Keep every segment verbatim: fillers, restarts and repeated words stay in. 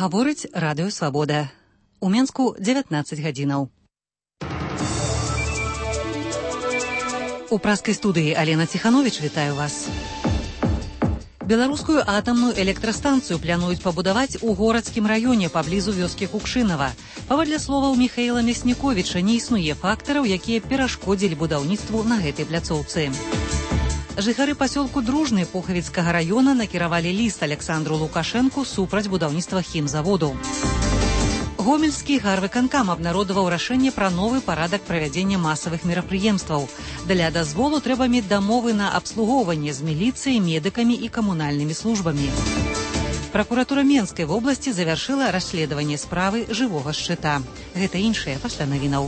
Гаворыць радыё Свабода. У Менску дзевятнаццаць гадзінаў. У праскай студыі Алена Ціхановіч вітаю вас. Беларускую атамную электрастанцыю плануюць пабудаваць у горадскім раёне паблізу вёскі Кукшынава. Паводле словаў Міхаіла Мясніковіча, не існуе фактараў, якія перашкодзілі будаўніцтву на гэтай пляцоўцы. Жыхары пасёлку Дружны Пухавіцкага раёна накіравалі ліст Александру Лукашэнку супраць будаўніцтва хімзаводу. Гомельскі гарвыканкам абнародаваў рашэнне пра новы парадак правядзення масавых мерапрыемстваў. Для дазволу трэба мець дамовы на абслугоўванне з міліцыяй, медыкамі і камунальнымі службамі. Пракуратура Менскай вобласці завяршыла расследаванне справы жывога шчыта. Гэта іншае пасля навінаў.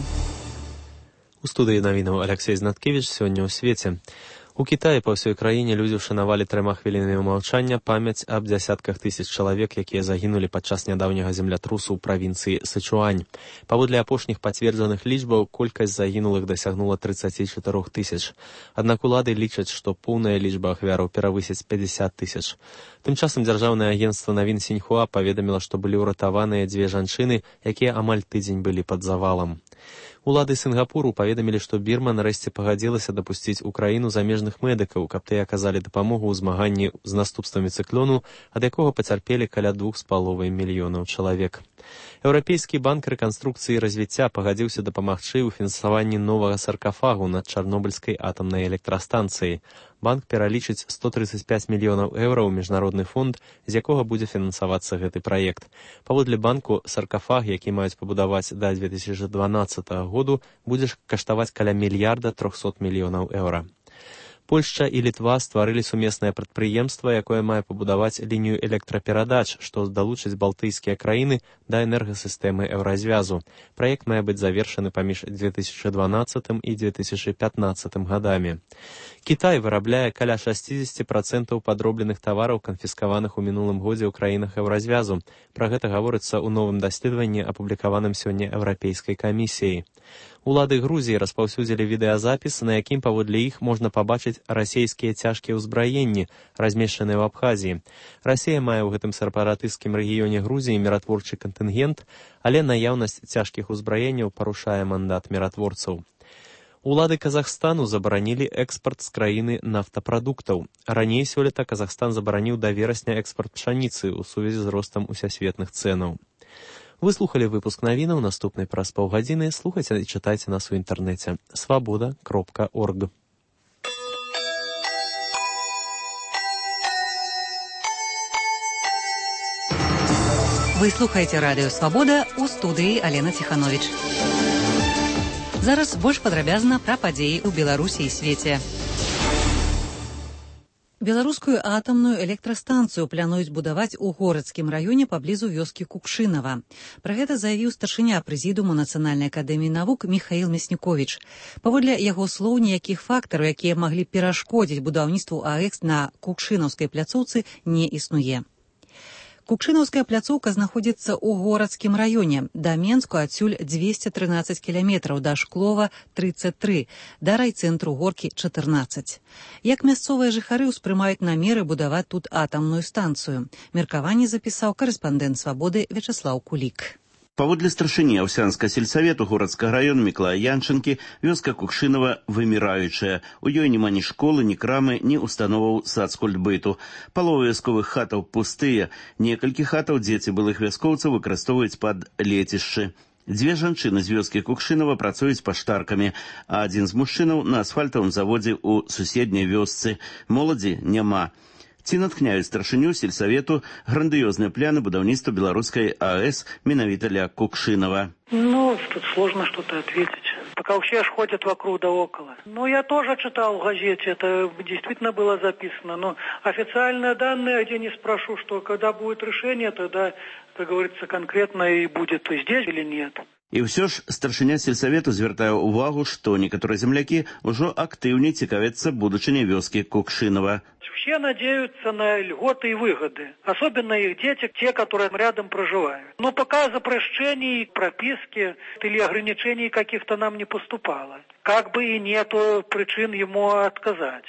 У студыі навінаў Алексей Знаткевіч сёння ў свеце. У Кітаі па ўсёй краіне людзі ўшанавалі трыма хвілінамі маўчання памяць аб дзясятках тысяч чалавек, якія загінулі падчас нядаўняга землятрусу ў правінцыі Сычуань. Паводле апошніх пацверджаных лічбаў, колькасць загінулых дасягнула тридцать четыре тысяч. Аднак улады лічаць, што поўная лічба ахвяраў перавысіць пятьдесят тысяч. Тым часам дзяржаўнае агенцтва навін Сіньхуа паведаміла, што былі ўратаваныя дзве жанчыны, якія амаль тыдзень былі пад завалам. Улады Сінгапуру паведамілі, што Бірма нарэшце пагадзілася дапусціць у краіну замежных медыкаў, каб тыя аказалі дапамогу ў змаганні з наступствамі цыклону, ад якога пацярпелі каля двух з паловай мільёнаў чалавек. Еўрапейскі банк рэканструкцыі і развіцця пагадзіўся дапамагчы ў фінансаванні новага саркафагу над Чарнобыльскай атамнай электрастанцыяй. Банк пералічыць сто тридцать пять мільёнаў еўра ў міжнародны фонд, з якога будзе фінансавацца гэты праект. Паводле банку, саркафаг, які маюць пабудаваць да две тысячы дванаццатага году, будзе каштаваць каля мільярда трохсот мільёнаў еўра. Польшча і Літва стварылі сумеснае прадпрыемства, якое мае пабудаваць лінію электраперадач, што далучыць балтыйскія краіны да энергасістэмы еўразвязу. Праект мае быць завершаны паміж две тысячы дванаццатым і две тысячы пятнаццатым гадамі. Кітай вырабляе каля шестьдесят процентов падробленых тавараў, канфіскаваных у мінулым годзе ў краінах еўразвязу. Пра гэта гаворыцца ў новым даследаванні, апублікаваным сёння Еўрапейскай камісіяй. Улады Грузіі распаўсюдзілі відэазапіс, на якім паводле іх можна пабачыць расійскія цяжкія ўзбраенні, размешчаныя ў Абхазіі. Расія мае ў гэтым сепаратысцкім рэгіёне Грузіі міратворчы кантынгент, але наяўнасць цяжкіх узбраенняў парушае мандат міратворцаў. Улады Казахстану забаранілі экспарт з краіны нафтапрадуктаў. Раней сёлета Казахстан забараніў да верасня экспарт пшаніцы ў сувязі з ростам усесветных цэнаў. Вы слухали выпуск навінаў, наступны праз паўгадзіны. Слухайце і чытайце нас у інтэрнэце свабода кропка орг. Вы слухаеце радыё Свабода, у студыі Алена Ціхановіч. Зараз больш падрабязна пра падзеі ў Беларусі і свеце. Беларускую атамную электрастанцыю плануюць будаваць у горадскім раёне паблізу вёскі Кукшынава. Пра гэта заявіў старшыня прэзідыуму Нацыянальнай акадэміі навук Міхаіл Мясніковіч. Паводле яго слоў, ніякіх фактараў, якія маглі перашкодзіць будаўніцтву АЭС на Кукшынаўскай пляцоўцы, не існуе. Кукшынаўская пляцоўка знаходзіцца ў горадскім раёне. Да Менску адсюль двести тринадцать кіламетраў, да Шклова тридцать три, да райцэнтру Горкі чатырнаццаць. Як мясцовыя жыхары ўспрымаюць намеры будаваць тут атамную станцыю? Меркаванне запісаў карэспандэнт Свабоды Вячаслаў Кулік. Паводле старшыні Аўсянскага сельсавету горадскага раёна Міклая Янчынкі, вёска Кукшынава выміраючая. У ёй няма ні школы, ні крамы, ні установаў сацкультбыту. Палова вясковых хатаў пустыя. Некалькі хатаў дзеці былых вяскоўцаў выкарыстоўваюць пад лецішчы. Дзве жанчыны з вёскі Кукшынава працуюць паштаркамі, а адзін з мужчынаў на асфальтавым заводзе ў суседняй вёсцы. Моладзі няма. Ці натхняюць старшыню сельсавету грандыёзныя пляны будаўніцтва беларускай АЭС менавіта для Кукшынава? Ну, тут сложно что-то ответить. Пока все аж ходят вокруг да около. Ну, я тоже читал в газете, это действительно было записано. Но официальные данные, где не спрошу, что когда будет решение, тогда, как говорится, конкретно и будет здесь или нет. І ўсё ж старшыня сельсавету звяртае ўвагу, што некаторыя землякі ўжо актыўней цікавяцца будучыняй вёскі Кукшынава. Все надеются на льготы и выгоды. Особенно их дети, те, которые рядом проживают. Но пока запрещений, прописки или ограничений каких-то нам не поступало. Как бы и нету причин ему отказать.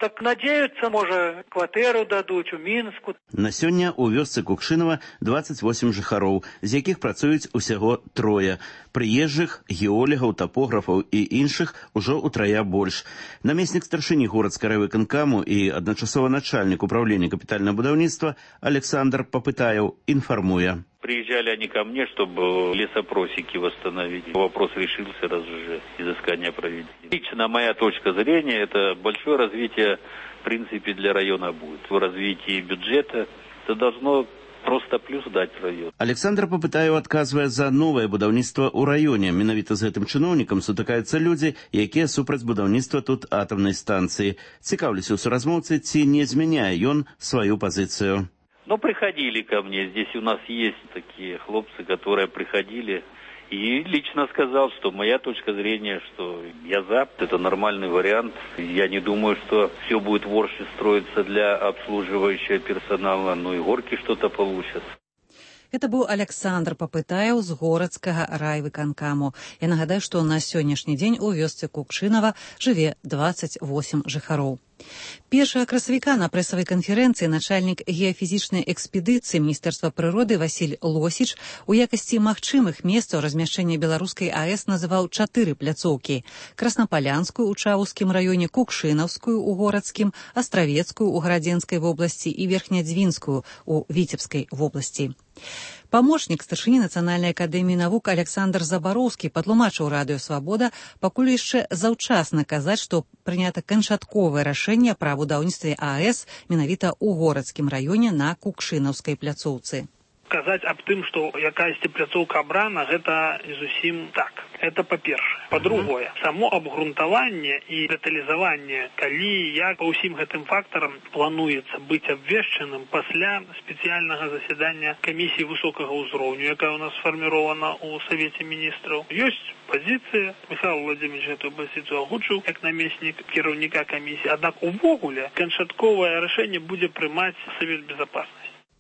Так надеются, может, кватэру дадуць у Мінску. На сёння ў вёсцы Кукшынава дваццаць восем жыхароў, з якіх працуюць усяго трое. Прыезджых, геолегаў, тапографаў і іншых ужо утрая больш. Намеснік старшыні горадскага райвыканкаму і адначасова начальник управления капитального будаўніцтва Александр Попытаев информуя. Приезжали они ко мне, чтобы лесопросеки восстановить. Вопрос решился, раз уже изыскание проведено. Лично моя точка зрения, это большое развитие, в принципе, для района будет. В развитии бюджета это должно просто плюс дать район. Александр Попытаев адказвае за новое будаўніцтва ў раёне. Менавіта з гэтым чыноўнікам сутыкаюцца людзі, якія супраць будаўніцтва тут атамнай станцыі. Цікаўлюся ў суразмоўцы, ці не змяняе ён сваю пазіцыю. Ну, приходили ко мне. Здесь у нас есть такие хлопцы, которые приходили. И лично сказал, что моя точка зрения, что я за, это нормальный вариант. Я не думаю, что все будет в Орше строиться для обслуживающего персонала, но и горки что-то получат. Это быў Александр Попытаев з горадскага райвыканкаму. Я нагадаю, што на сённяшні дзень у вёсцы Кукшынава жыве дваццаць восем жыхароў. Першага красавіка на прэсавай канферэнцыі начальнік геафізічнай экспедыцыі Міністэрства прыроды Васіль Лосіч у якасці магчымых месцаў размяшчэння беларускай АЭС называў чатыры пляцоўкі: Краснапалянскую ў Чаўскім раёне, Кукшынаўскую ў горадскім, Астравецкую ў Гарадзенскай вобласці і Верхнядзвінскую ў Віцебскай вобласці. Памочнік старшыні Нацыянальнай акадэміі навук Александр Забароўскі патлумачыў радыё «Свабода», пакуль яшчэ заўчасна казаць, што прынята канчатковае рашэнне пра будаўніцтве АЭС менавіта ў горадскім раёне на Кукшынаўскай пляцоўцы. Казаць аб тым, што якаясьці пляцоўка абрана, гэта не зусім так. Это па-першае. Па-другое, само абгрунтаванне і дэталізаванне, калі як па ўсім гэтым фактарам плануецца быць абвешчаным пасля спецыяльнага засядання камісіі высокага ўзроўню, якая у нас сфармірована ў Савеце міністраў. Ёсць пазіцыя, Михаил Владимирович гэтую пазіцыю агучыў як намеснік кіраўніка камісіі, аднак увогуле канчатковае рашэнне будзе прымаць Савет Безопасности.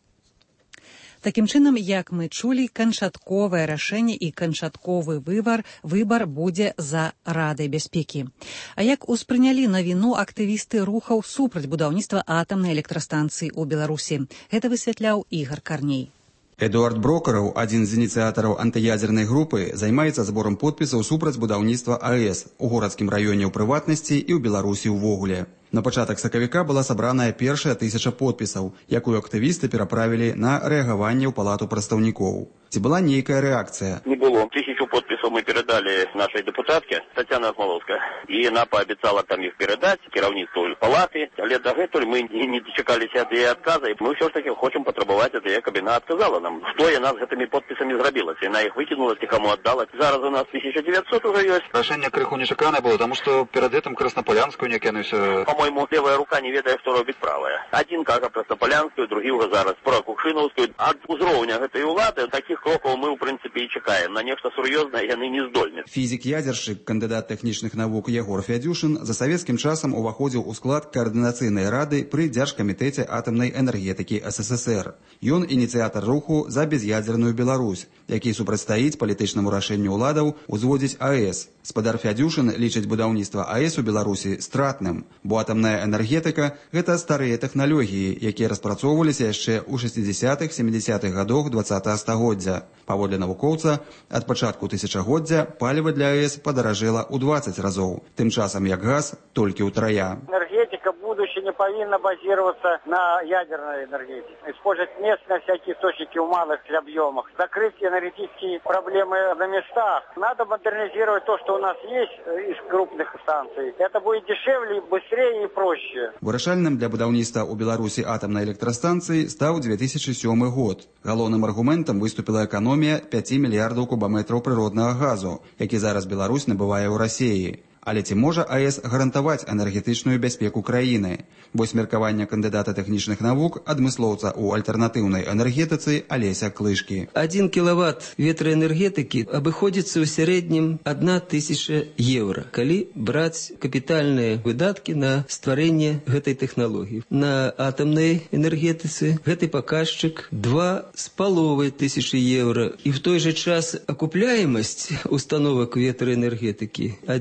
Такім чынам, як мы чулі, канчатковае рашэнне і канчатковы выбар выбар будзе за Радай бяспекі. А як успрынялі навіну актывісты рухаў супраць будаўніцтва атамнай электрастанцыі ў Беларусі? Гэта высвятляў Ігор Карней. Эдуард Брокараў, адзін з ініцыятараў антыядзернай групы, займаецца зборам подпісаў супраць будаўніцтва АЭС у горадскім раёне ў прыватнасці і ў Беларусі ўвогуле. На пачатак сакавіка была сабраная першая тысяча подпісаў, якую актывісты пераправілі на рэагаванне ў палату прадстаўнікоў. Ці была нейкая рэакцыя? Не было. Тысячу подписов мы передали нашей депутатке Татьяне Осмоловской. И она пообещала там их передать кіраўніцтву палаты. Але дагэтуль мы не, не дочекались от ее отказа. И мы все ж таки хотим потребовать, от ее кабина отказала нам. Что она с этими подписами зробила? Она их выкинула, кому отдала. Зараз у нас тысяча девятьсот уже есть. Рашэнне крыху нечаканае было, потому что перед этим Краснопалянскую не кинулся. По-моему, левая рука не ведает, что робит правая. Один кажа Краснопалянскую, другие уже зараз про Кукшиновскую. От узроўня этой улады таких кроков мы, в принципе, и чекаем. На нечто сур'ёзнае яны не здольны. Фізік-ядзершчык, кандыдат тэхнічных навук Егор Фядзюшын за савецкім часам уваходзіў у склад каардынацыйнай рады пры Дзяржкамітэце атамнай энергетыкі СССР. Ён ініцыятар руху за без'ядзерную Беларусь, які супрацьстаіць палітычнаму рашэнню ўладаў узводзіць АЭС. Спадар Фядзюшын лічыць будаўніцтва АЭС у Беларусі стратным, бо атамная энергетыка – гэта старыя тэхналогіі, якія распрацоўваліся яшчэ ў шэсцідзесятых-сямідзесятых гадоch дваццатага стагоддзя. Паводле навукоўца, ад пачатку тысячагоддзя паліва для АЭС падаражэла ў дваццаць разоў, тым часам як газ толькі ўтрая. Энергетика будущее не повинна базироваться на ядерной энергетике. Использовать местные всякие источники в малых объемах, закрыть энергетические проблемы на местах. Надо модернизировать то, что у нас есть из крупных станций. Это будет дешевле, быстрее и проще. Вырашальным для будаўніцтва ў Беларусі атамнай электрастанцыі стаў две тысячи сёмы год. Галоўным аргументам выступіла эканомія пяць мільярдаў кубаметраў прыроднага газу, які зараз Беларусь набывае ў Расіі. Але ці можа АЭС гарантаваць энергетычную бяспеку краіны? Вось меркаванне кандыдата тэхнічных навук, адмыслоўца ў альтэрнатыўнай энергетыцы Алеся Клышкі. Один киловатт ветроэнергетыкі абыходзіцца ў сярэднім одна тысяча еўра, калі браць капітальныя выдаткі на стварэнне гэтай тэхналогіі. На атамнай энергетыцы гэты паказчык два з паловай тысячы еўра. І в той же час акупляемасць установак ветраэнергетыкі один год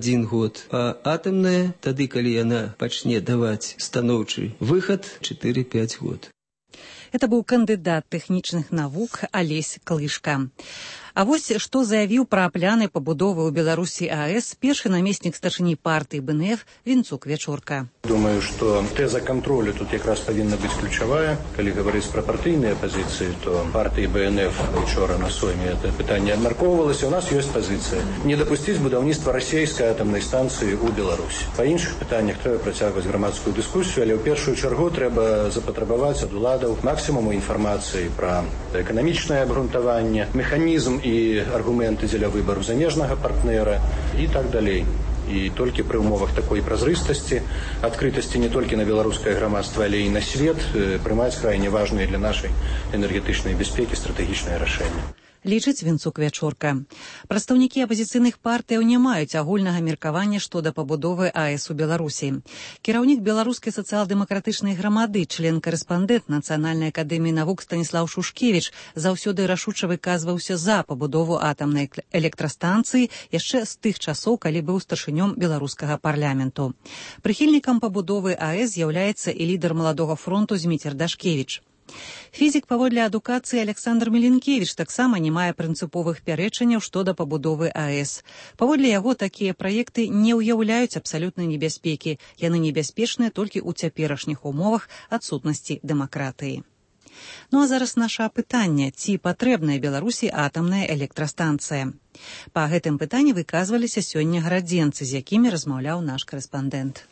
год, а атамная, тады, калі яна пачне даваць станоўчы выхад, чатыры-пяць год. Это быў кандыдат тэхнічных навук Алесь Клышка. А вось што заявіў пра пляны пабудовы ў Беларусі АЭС першы намеснік старшыні партыі БНФ Вінцук Вячорка. Думаю, што тэза кантролю тут якраз павінна быць ключавая. Калі гаварыць пра партыйныя пазіцыі, то партыі БНФ учора на сойме это пытанне абмяркоўвалася. У нас ёсць пазіцыя не дапусціць будаўніцтва расійскай атамнай станцыі ў Беларусі. Па іншых пытаннях трэба працягваць грамадскую дыскусію, але ў першую чаргу трэба запатрабаваць ад уладаў максімуму інфармацыі пра эканамічнае абгрунтаванне, механізм і аргументы дзеля выбару замежнага партнера і так далей. І толькі пры умовах такой празрыстасці, адкрытасці не толькі на беларускае грамадства, але і на свет прымаць крайне важныя для нашай энергетычнай бяспекі стратэгічныя рашэнні. Лічыць Вінцук Вячорка. Прадстаўнікі апазіцыйных партыяў не маюць агульнага меркавання што да пабудовы АЭС у Беларусі. Кіраўнік беларускай сацыял-дэмакратычнай грамады, член-карэспандэнт Нацыянальнай акадэміі навук Станіслаў Шушкевіч заўсёды рашуча выказваўся за пабудову атамнай электрастанцыі яшчэ з тых часоў, калі быў старшынём беларускага парламенту. Прыхільнікам пабудовы АЭС з'яўляецца і лідар маладога фронту Зміцер Дашкевіч. Фізік паводле адукацыі Александр Меленкевіч таксама не мае прынцыповых пярэчанняў што да пабудовы АЭС. Паводле яго такія праекты не ўяўляюць абсалютнай небяспекі. Яны небяспечныя толькі ў цяперашніх умовах адсутнасці дэмакратыі. Ну а зараз наша пытанне, ці патрэбная Беларусі атамная электрастанцыя. Па гэтым пытанні выказваліся сёння гарадзенцы, з якімі размаўляў наш корэспандэнт.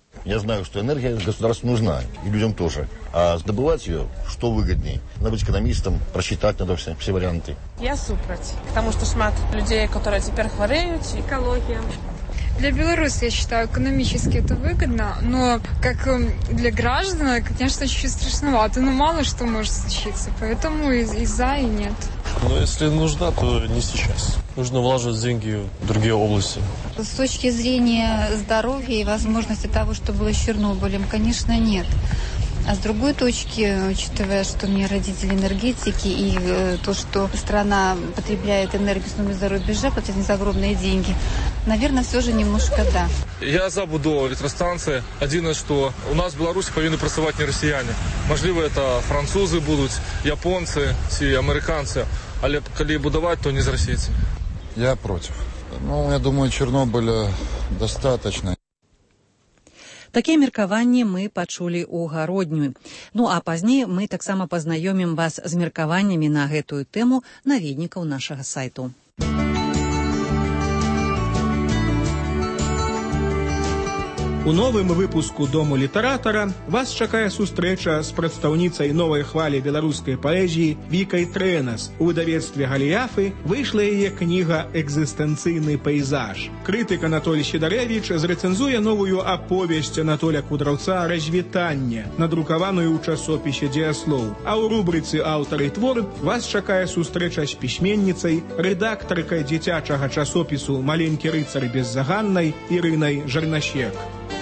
Я знаю, что энергия государству нужна, и людям тоже. А добывать ее, что выгоднее? Надо быть экономистом, просчитать надо все, все варианты. Я супраць, потому что шмат людей, которые теперь хвореют, экология. Для Беларуси, я считаю, экономически это выгодно, но как для граждан, конечно, чуть-чуть страшновато, но мало что может случиться, поэтому и, и за, и нет. Но если нужна, то не сейчас. Нужно влаживать деньги в другие области. С точки зрения здоровья и возможности того, что было с Чернобылем, конечно, нет. А с другой точки, учитывая, что у меня родители энергетики и э, то, что страна потребляет энергию с нулем здоровья бюджета, платит за огромные деньги, наверное, все же немножко да. Я за будову электростанции. Один, что у нас в Беларуси повинны працевать не россияне. Можливо, это французы будут, японцы, и американцы. Але коли будовать, то не из российцев. Я против. Ну, я думаю, Чернобыля достаточно. Такія меркаванні мы пачулі ў гародню. Ну а пазней мы таксама пазнаёмім вас з меркаваннямі на гэтую тэму наведнікаў нашага сайту. У новым выпуску «Дому літаратара» вас чакае сустрэча з прадстаўніцай новай хвалі беларускай паэзіі Вікай Трэнас. У выдавецтве «Галіяфы» выйшла яе кніга «Экзістэнцыйны пейзаж». Крытык Анатолій Сідарэвіч зрэцэнзуе новую аповесць Анатоля Кудраўца «Развітанне», надрукаваную ў часопісе «Дзеяслоў». А ў рубрыцы «Аўтар і твор» вас чакае сустрэча з пісьменніцай, рэдактаркай дзіцячага часопісу «Маленькі рыцар беззаганнай» Ірынай Жарнасек.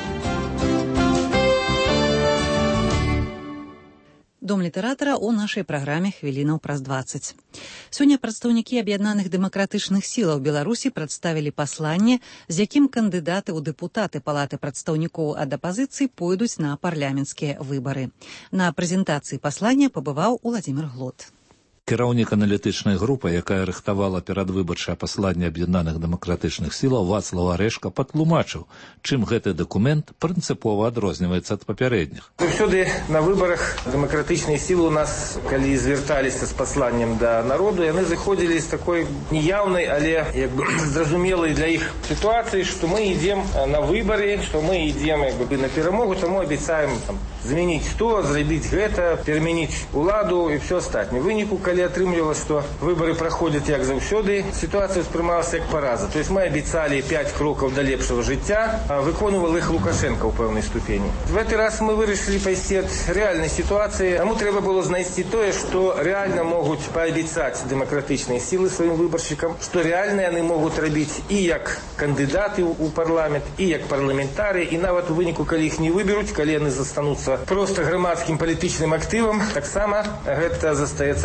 Дом літаратара ў нашай праграме «Хвілінаў праз дваццаць». Сёння прадстаўнікі аб'яднаных дэмакратычных сілаў Беларусі прадставілі пасланне, з якім кандыдаты ў дэпутаты Палаты прадстаўнікоў ад апазіцыі пойдуць на парламенцкія выбары. На прэзентацыі паслання пабываў Уладзімір Глот. Кіраўнік аналітычнай групы, якая рыхтавала перадвыбарчае пасланне аб'яднаных дэмакратычных сілаў Вацлаў Арэшка патлумачыў, чым гэты дакумент прынцыпова адрозніваецца ад папярэдніх. Заўсёды на выбарах дэмакратычныя сілы у нас, калі звярталіся з пасланнем да народу, яны заходзілі з такой неяўнай, але як бы зразумелай для іх сітуацыі, што мы ідзем на выбары, што мы ідзем як бы на перамогу, таму абяцаем там змяніць то, зрабіць гэта, перамяніць уладу і ўсё астатняе. Выніку, калі атрымлівалася, што выбары праходзяць як заўсёды, сітуацыя ўспрымалася як параза. То есть мы абяцалі пяць крокаў да лепшага жыцця, а выконвал іх Лукашенко ў пэўнай ступені. В гэты раз мы вырашылі пайсці ад рэальнай сітуацыі, таму трэба было знайсці тое, што рэальна могуць паабяцаць дэмакратычныя сілы сваім выбаршчыкам, што рэальна яны могуць рабіць і як кандыдаты ў парламент, і як парламентары, і нават у выніку, калі іх не выберуць, калі яны застануцца проста грамадскім палітычным актывам, таксама гэта застаецца абяцанне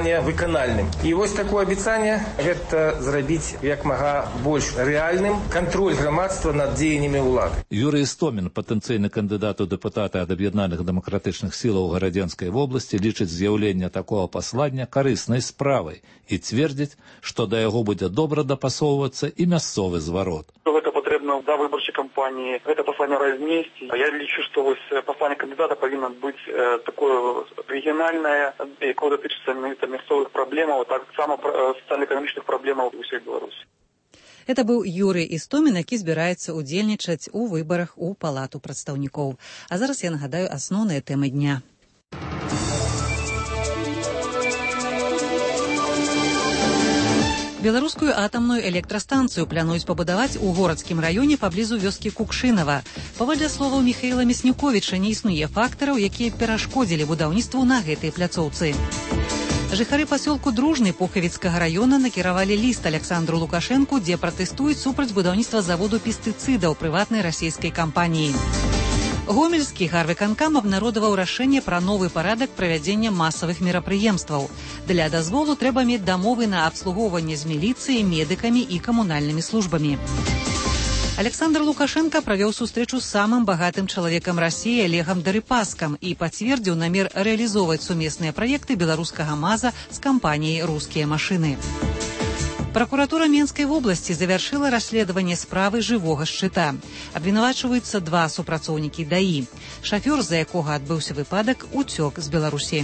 стане выканальным. И вот такое обещание – это сделать как мага больше реальным контроль громадства над деяниями улады. Юрий Істомін, патэнцыйны кандыдат у дэпутаты ад аб'яднаных дэмакратычных сілаў Гарадзенскай вобласці, лічыць з'яўленне такого паслання карыснай справай і цвердзіць, што да яго будзе добра дапасоўвацца і мясцовы зварот. Гэта патрэбна да выбарчай кампаніі, гэта пасланне размесціць. Я лічу, што вось пасланне кандыдата павінна быць э, такое рэгіянальнае, якое датычыцца мясцовых праблемаў, так само сацыяльна-эканамічных праблемаў усёй Беларусі. Это быў Юрый Істомін, які збіраецца ўдзельнічаць у выбарах у Палату прадстаўнікоў. А зараз я нагадаю асноўныя тэмы дня. Беларускую атамную электрастанцыю плануюць пабудаваць у горадскім раёне паблізу вёскі Кукшынава. Паводле словаў Міхаіла Мяснікowicza, не існуе фактараў, якія перашкодзілі будаўніцтву на гэтай пляцоўцы. Жыхары пасёлку Дружны Пухавіцкага раёна накіравалі ліст Александру Лукашэнку, дзе пратэстуюць супраць будаўніцтва заводу пестыцыдаў прыватнай расійскай кампаніі. Гомельскі гарвыканкам абнародаваў рашэнне пра новы парадак правядзення масавых мерапрыемстваў. Для дазволу трэба мець дамовы на абслугоўванне з міліцыяй, медыкамі і камунальнымі службамі. Александр Лукашенко правёў сустрэчу з самым багатым чалавекам Расіі Олегам Дерипаскам і пацвердзіў намер рэалізоўваць сумесныя праекты беларускага МАЗа з кампаніяй «Рускія машыны». Прокуратура Менскай вобласці завяршыла расследаванне справы жывога шчыта. Абвінавачваюцца два супрацоўнікі ДАІ. Шафёр, з-за якога адбыўся выпадак, уцёк з Беларусі.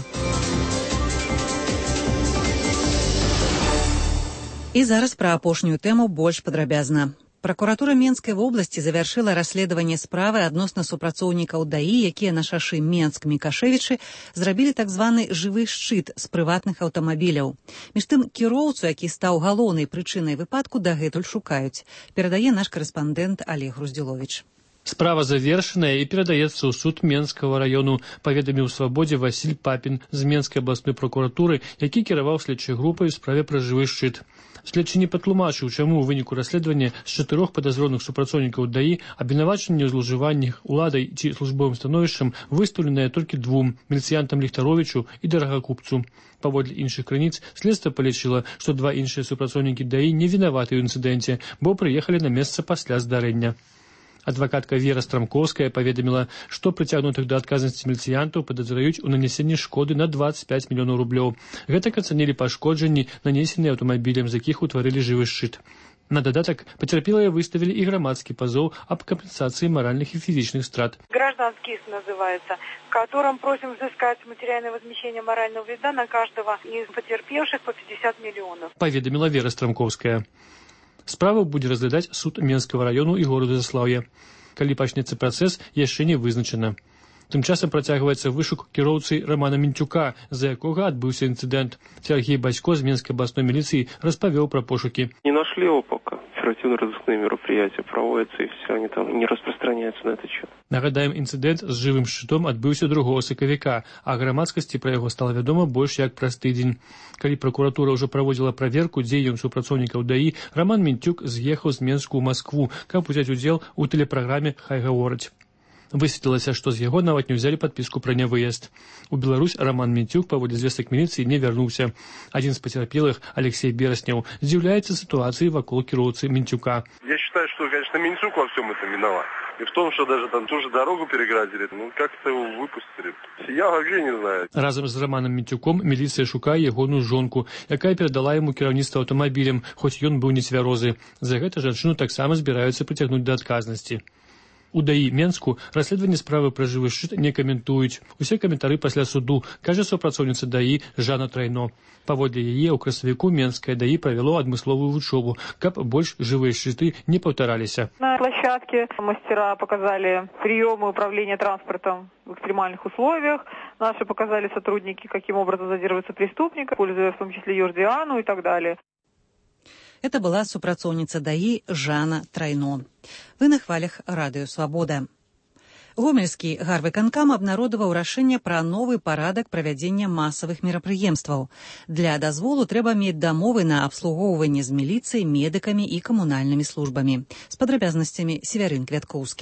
І зараз пра апошнюю тэму больш падрабязна. Прокуратура Менскай вобласці завяршыла расследаванне справы адносна супрацоўнікаў ДАІ, якія на шашы Менск-Мікашевічы зрабілі так званы жывы шчыт з прыватных аўтамабіляў. Між тым, кіроўцу, які стаў галоўнай прычынай выпадку, дагэтуль шукаюць. Перадае наш карэспандэнт Олег Груздзіловіч. Справа завершаная і перадаецца ў суд Менскага раёну, паведаміў Свабодзе Васіль Папін з Менскай абласной прокуратуры, які кіраваў следчай групай у справе пра жывы шчыт. Следчы не патлумачыў, чаму ў выніку расследавання з чатырох падазроных супрацоўнікаў ДАІ абвінавачанне ў злоўжываннях уладай ці службовым становішчам выстаўленае толькі двум – міліцыянтам Ліхтаровічу і Дарагакупцу. Паводле іншых крыніц, следства палічыла, што два іншыя супрацоўнікі ДАІ не вінаваты ў інцыдэнце, бо прыехалі на месца пасля здарэння. Адвакатка Вера Страмкоўская паведаміла, што прыцягнутых да адказнасці міліцыянтаў падазраюць у нанясенні шкоды на двадцать пять мільёнаў рублёў. Гэтак ацанілі пашкоджанні, нанесеныя аўтамабілем, з якіх утварылі жывы шчыт. На дадатак пацярпелыя выставілі і грамадскі пазоў аб кампенсацыі маральных і фізічных страт. Гражданский иск называется, в котором просим взыскать материальное возмещение морального вреда на каждого из потерпевших по пятьдесят миллионов. Паведаміла Вера Страмкоўская. Справу будзе разглядаць суд Менскага раёну і гораду Заслаўя. Калі пачнецца працэс, яшчэ не вызначана. Тым часам працягваецца вышук кіроўцы Романа Мінтюка, з-за якога адбыўся інцыдэнт. Сергей Басько з Менскай абласной міліцыі распавёў пра пошукі. Не нашли его пока. Оперативно-розыскные мероприятия проводятся, и все, они там не распространяются на этот счет. Нагадаем, інцыдэнт з жывым шчытом адбыўся другога сакавіка, а грамадскасці пра яго стала вядома больш як праз тыдзень. Калі прокуратура ўжо праводзіла праверку дзеянняў супрацоўнікаў ДАІ, Роман Мінтюк з'ехаў з Менску ў Маскву, каб узяць удзел у тэлепраграме «Хай гавораць». Высветлілася, што з яго нават не ўзялі падпіску пра нявыезд. У Беларусь Роман Мінтюк паводле звестак міліцыі не вярнуўся. Адзін з пацярпелых, Алексей Берасняў, здзіўляецца сітуацыі вакол кіроўцы Мінтюка. Я считаю, что, конечно, Минтюк во всем этом виноват. И в том, что даже там тоже дорогу переградили, ну как-то его выпустили. Я вообще не знаю. Разом з Романом Мінтюком міліцыя шукае ягоную жонку, якая перадала яму кіраўніцтва аўтамабілем, хоць ён быў нецвярозы. За гэта жанчыну таксама збіраюцца прыцягнуць да адказнасці. У ДАІ Менску расследаванне справы пра жывы шчыт не каментуюць. Усе каментары пасля суду, кажа супрацоўніца ДАІ Жанна Трайно. Паводле яе ў красавіку Менскае ДАІ правяло адмысловую вучобу, каб больш жывыя шчыты не паўтараліся. На площадке мастера показали приемы управления транспортом в экстремальных условиях. Наши показали сотрудники, каким образом задерживается преступник, пользуя в том числе Йордиану и так далее. Это была супрацоўніца ДАІ Жанна Трайно. Вы на хвалях Радыё Свабода. Гомельскі гарвыканкам абнародаваў рашэнне пра новы парадак правядзення масавых мерапрыемстваў. Для дазволу трэба мець дамовы на абслугоўванне з міліцыяй, медыкамі і камунальнымі службамі. З падрабязнасцямі Севярын Квяткоўскі.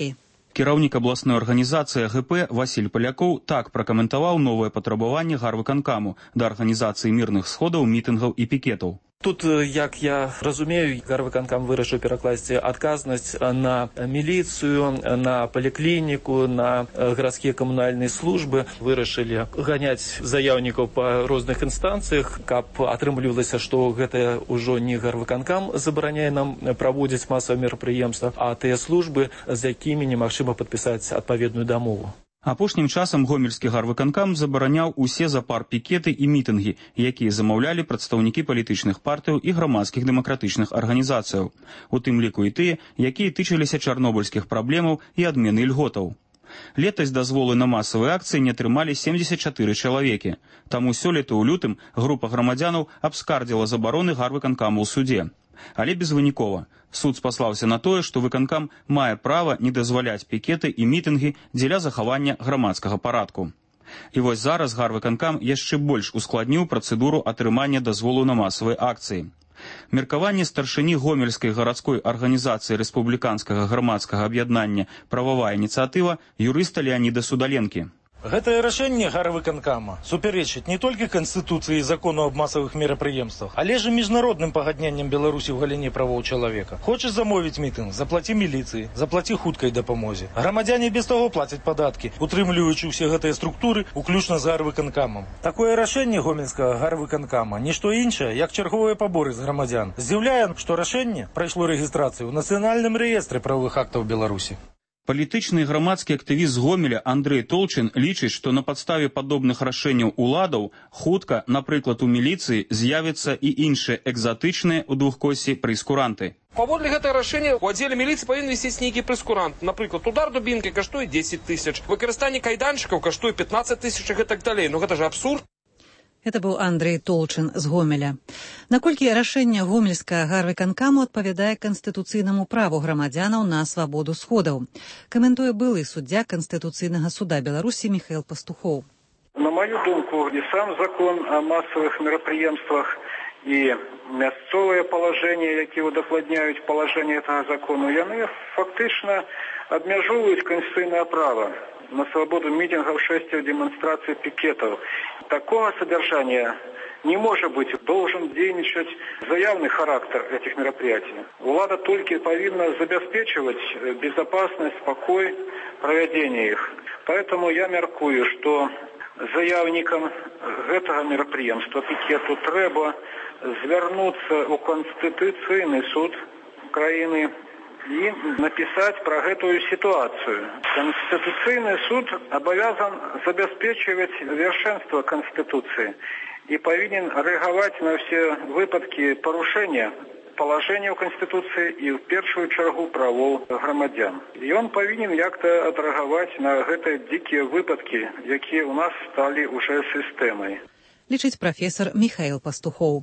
Кіраўнік абласной арганізацыі АГП Васіль Палякоў так пракаментаваў новае патрабаванне гарвыканкаму да арганізацыі мірных сходаў, мітынгаў і пікетаў. Тут, як я разумею, гарвыканкам вырашыў перакласці адказнасць на міліцыю, на паліклініку, на гарадскія камунальныя службы. Вырашылі ганяць заяўнікаў па розных інстанцыях, каб атрымлівалася, што гэта ўжо не гарвыканкам забараняе нам праводзіць масавыя мерапрыемствы, а тыя службы, з якімі немагчыма падпісаць адпаведную дамову. Апошнім часам гомельскі гарвыканкам забараняў усе запар-пікеты і мітынгі, якія замаўлялі прадстаўнікі палітычных партыяў і грамадскіх дэмакратычных арганізацыяў, у тым ліку і тыя, якія тычыліся чарнобыльскіх праблемаў і адмены льготаў. Летась дазволы на масавыя акцыі не атрымалі семдзесят чатыры чалавекі, таму сёлета ў лютым група грамадзянаў абскардзіла забароны гарвыканкаму ў судзе. Але безвынікова. Суд спаслаўся на тое, што выканкам мае права не дазваляць пікеты і мітынгі дзеля захавання грамадскага парадку. І вось зараз гарвыканкам яшчэ больш ускладніў працэдуру атрымання дазволу на масавыя акцыі. Меркаванне старшыні гомельскай гарадской арганізацыі рэспубліканскага грамадскага аб'яднання «Прававая ініцыятыва» юрыста Леаніда Судаленкі. Гэтае рашэнне гарвыканкама супярэчыць не толькі Канстытуцыі і закону аб масавых мерапрыемствах, але ж і міжнародным пагадненням Беларусі ў галіне правоў чалавека. Хочаш замовіць мітынг, заплаці міліцыі, заплаці хуткай дапамозе. Грамадзяне без таго плацяць падаткі, утрымліваючы ўсе гэтыя структуры, уключна з гарвыканкамам. Такое рашэнне гомельскага гарвыканкама нішто іншае, як чарговыя паборы з грамадзян. Здзіўляе, што рашэнне прайшло рэгістрацыю ў нацыянальным рэестры правовых актаў Беларусі. Палітычны і грамадскі актывіст з Гомеля Андрэй Толчин лічыць, што на падставе падобных рашэнняў уладаў хутка, напрыклад, у міліцыі з'явяцца і іншыя экзатычныя ў двухкосці прэйскуранты. Паводле гэтага рашэння у аддзеле міліцыі павінен вісець нейкі прэйскурант. Напрыклад, удар дубінкай каштуе дзесяць тысяч, выкарыстанне кайданчыкаў каштуе пятнаццаць тысяч і гэтак далей. Ну гэта ж абсурд. Это быў Андрэй Толчин з Гомеля. Наколькі рашэнне гомельскага гарвыканкаму адпавядае канстытуцыйнаму праву грамадзянаў на свабоду сходаў? Каментуе былы суддзя Канстытуцыйнага суда Беларусі Михаил Пастухоў. На мою думку, і сам закон о масавых мерапрыемствах, і мясцовыя палажэнні, якія удакладняюць палажэнне гэтага закону, яны фактычна абмяжоўваюць канстытуцыйнае права на свободу митингов, шествий, демонстраций, пикетов. Такого содержания не может быть. Должен действовать заявный характер этих мероприятий. Влада только повинна забеспечивать безопасность, спокой проведения их. Поэтому я меркую, что заявникам этого мероприемства, пикету, треба звернуться у Конституційний суд країни и написать про эту ситуацию. Конституционный суд обязан забеспечивать вершинство Конституции и повинен реагировать на все выпадки порушения положения в Конституции и в первую чергу правов громадян. И он повинен как-то отреагировать на эти дикие выпадки, которые у нас стали уже системой. Лічыць профессор Михаил Пастухоў.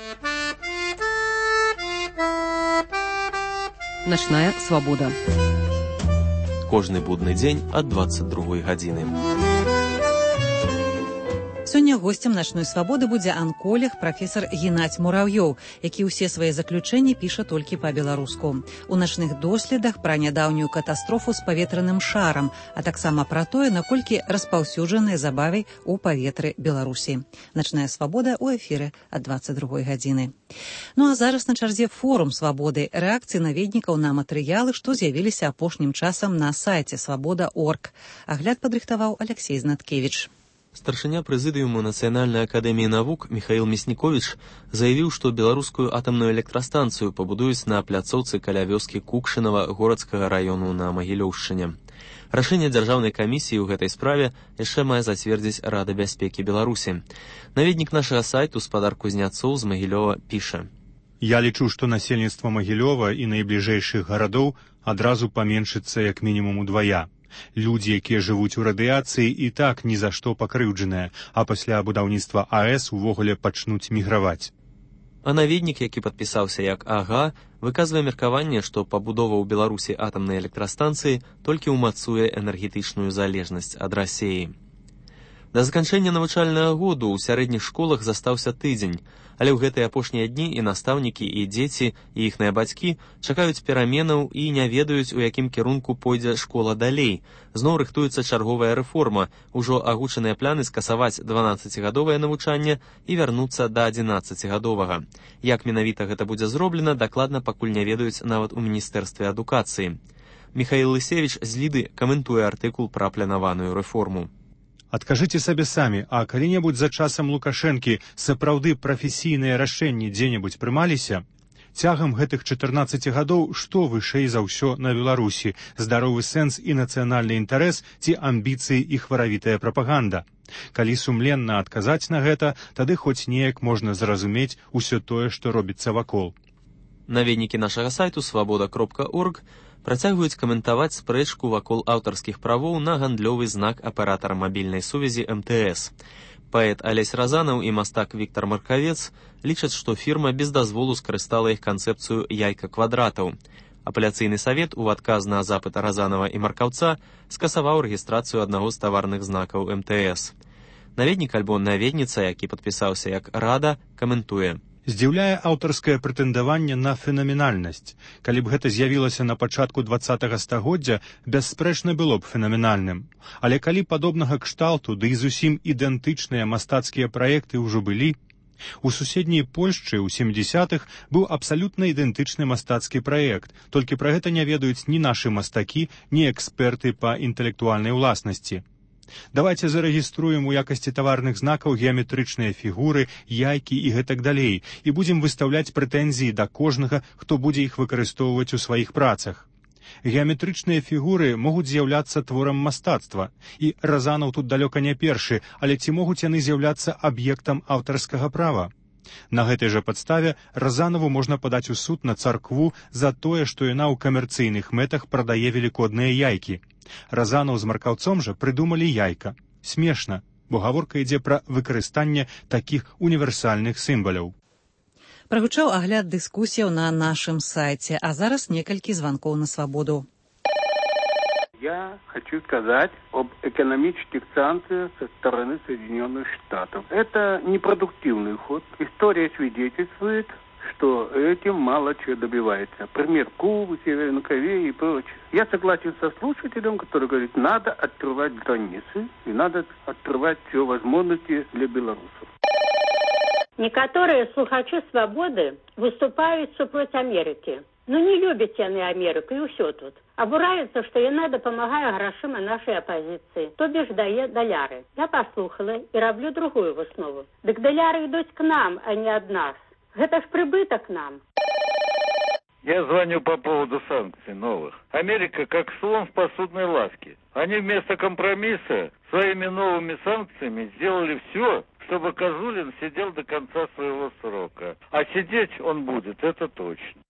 Начная свабода. Кожны будны дзень ад дваццаць другой гадзіны. Сёння госцем начной свабоды будзе анколог прафесор Геннадзь Мурав'ёў, які ўсе свае заключэнні піша толькі па-беларуску. У начных доследах пра нядаўнюю катастрофу з паветраным шарам, а таксама пра тое, наколькі распаўсюджаныя забавы ў паветры Беларусі. Начная свабода ў эфіры ад дваццаць другой гадзіны. Ну а зараз на чарзе форум свабоды, рэакцыі наведнікаў на матэрыялы, што з'явіліся апошнім часам на сайце свабода точка орг. Агляд падрыхтаваў Алексей Знаткевич. Старшыня прэзідыуму Нацыянальнай акадэміі навук Михаил Мясніковіч заявіў, што беларускую атамную электрастанцыю пабудуюць на пляцоўцы каля вёскі Кукшынава горадскага раёну на Магілёўшчыне. Рашэнне дзяржаўнай камісіі ў гэтай справе яшчэ мае зацвердзіць Рада бяспекі Беларусі. Наведнік нашага сайту спадар Кузняцоў з Магілёва піша: «Я лічу, што насельніцтва Магілёва і найбліжэйшых гарадоў адразу паменшыцца як мінімум удвая. Людзі, якія жывуць у радыяцыі, і так ні за што пакрыўджаныя, а пасля будаўніцтва АЭС увогуле пачнуць міграваць». А наведнік, які падпісаўся як ага, выказвае меркаванне, што пабудова ў Беларусі атамнай электрастанцыі толькі ўмацуе энергетычную залежнасць ад Расіі. Да заканчэння навучальнага году ў сярэдніх школах застаўся тыдзень, Але ў гэтыя апошнія дні і настаўнікі, і дзеці, і іхныя бацькі чакаюць пераменаў і не ведаюць, у якім кірунку пойдзе школа далей. Зноў рыхтуецца чарговая рэформа, ужо агучаныя пляны скасаваць дванаццацігадовае навучанне і вярнуцца да адзінаццацігадовага. Як менавіта гэта будзе зроблена, дакладна пакуль не ведаюць нават у Міністэрстве адукацыі. Михаил Лысевич з Ліды каментуе артыкул пра планаваную рэформу. Адкажыце сабе самі, а калі-небудзь за часам Лукашэнкі сапраўды прафесійныя рашэнні дзе-небудзь прымаліся? Цягам гэтых чатырнаццаці гадоў што вышэй за ўсё на Беларусі? Здаровы сэнс і нацыянальны інтарэс ці амбіцыі і хваравітая прапаганда? Калі сумленна адказаць на гэта, тады хоць неяк можна зразумець усё тое, што робіцца вакол. Наведнікі нашага сайту свабода кропка орг працягваюць каментаваць спрэчку вакол аўтарскіх правоў на гандлёвы знак аператара мабільнай сувязі эм тэ эс. Паэт Алесь Разанаў і мастак Віктар Маркавец лічаць, што фірма без дазволу скарыстала іх канцэпцыю яйка квадратаў. Апеляцыйны савет у адказ на запыт Разанава і Маркаўца скасаваў рэгістрацыю аднаго з таварных знакаў эм тэ эс. Наведнік альбо наведніца, які падпісаўся як Рада, каментуе. Здзіўляе аўтарскае прэтэндаванне на фенаменальнасць. Калі б гэта з'явілася на пачатку дваццатага стагоддзя, бясспрэчна было б фенаменальным. Але калі падобнага кшталту, ды і зусім ідэнтычныя мастацкія праекты ўжо былі, у суседняй Польшчы ў сямдзесятых быў абсалютна ідэнтычны мастацкі праект, толькі пра гэта не ведаюць ні нашы мастакі, ні эксперты па інтэлектуальнай уласнасці. Давайце зарэгіструем у якасці таварных знакаў геаметрычныя фігуры, яйкі і гэтак далей, і будзем выстаўляць прэтэнзіі да кожнага, хто будзе іх выкарыстоўваць у сваіх працах. Геаметрычныя фігуры могуць з'яўляцца творам мастацтва, і Разанаў тут далёка не першы, але ці могуць яны з'яўляцца аб'ектам аўтарскага права? На гэтай жа падставе Разанаву можна падаць у суд на царкву за тое, што яна ў камерцыйных мэтах прадае велікодныя яйкі. Разанаў з Маркаўцом жа прыдумалі яйка. Смешна, бо гаворка ідзе пра выкарыстанне такіх універсальных сімваляў. Прагучаў агляд дыскусіяў на нашым сайце, а зараз некалькі званкоў на свабоду. Я хочу сказать об экономических санкциях со стороны Соединенных Штатов. Это непродуктивный ход. История свидетельствует, что этим мало чего добивается. Пример Кубы, Северной Кореи и прочее. Я согласен со слушателем, который говорит, надо открывать границы и надо открывать все возможности для белорусов. Некоторые слухачи свободы выступают супроть Америки. Ну не любят яны Америку и все тут. Обураются, что яна допомагає грошима нашей оппозиции, то бишь дае доляры. Я послухала и роблю другую выснову. Так доляры идут к нам, а не от нас. Это ж прибыток нам. Я звоню по поводу санкций новых. Америка как слон в посудной лавке. Они вместо компромисса своими новыми санкциями сделали все, чтобы Козулин сидел до конца своего срока. А сидеть он будет, это точно.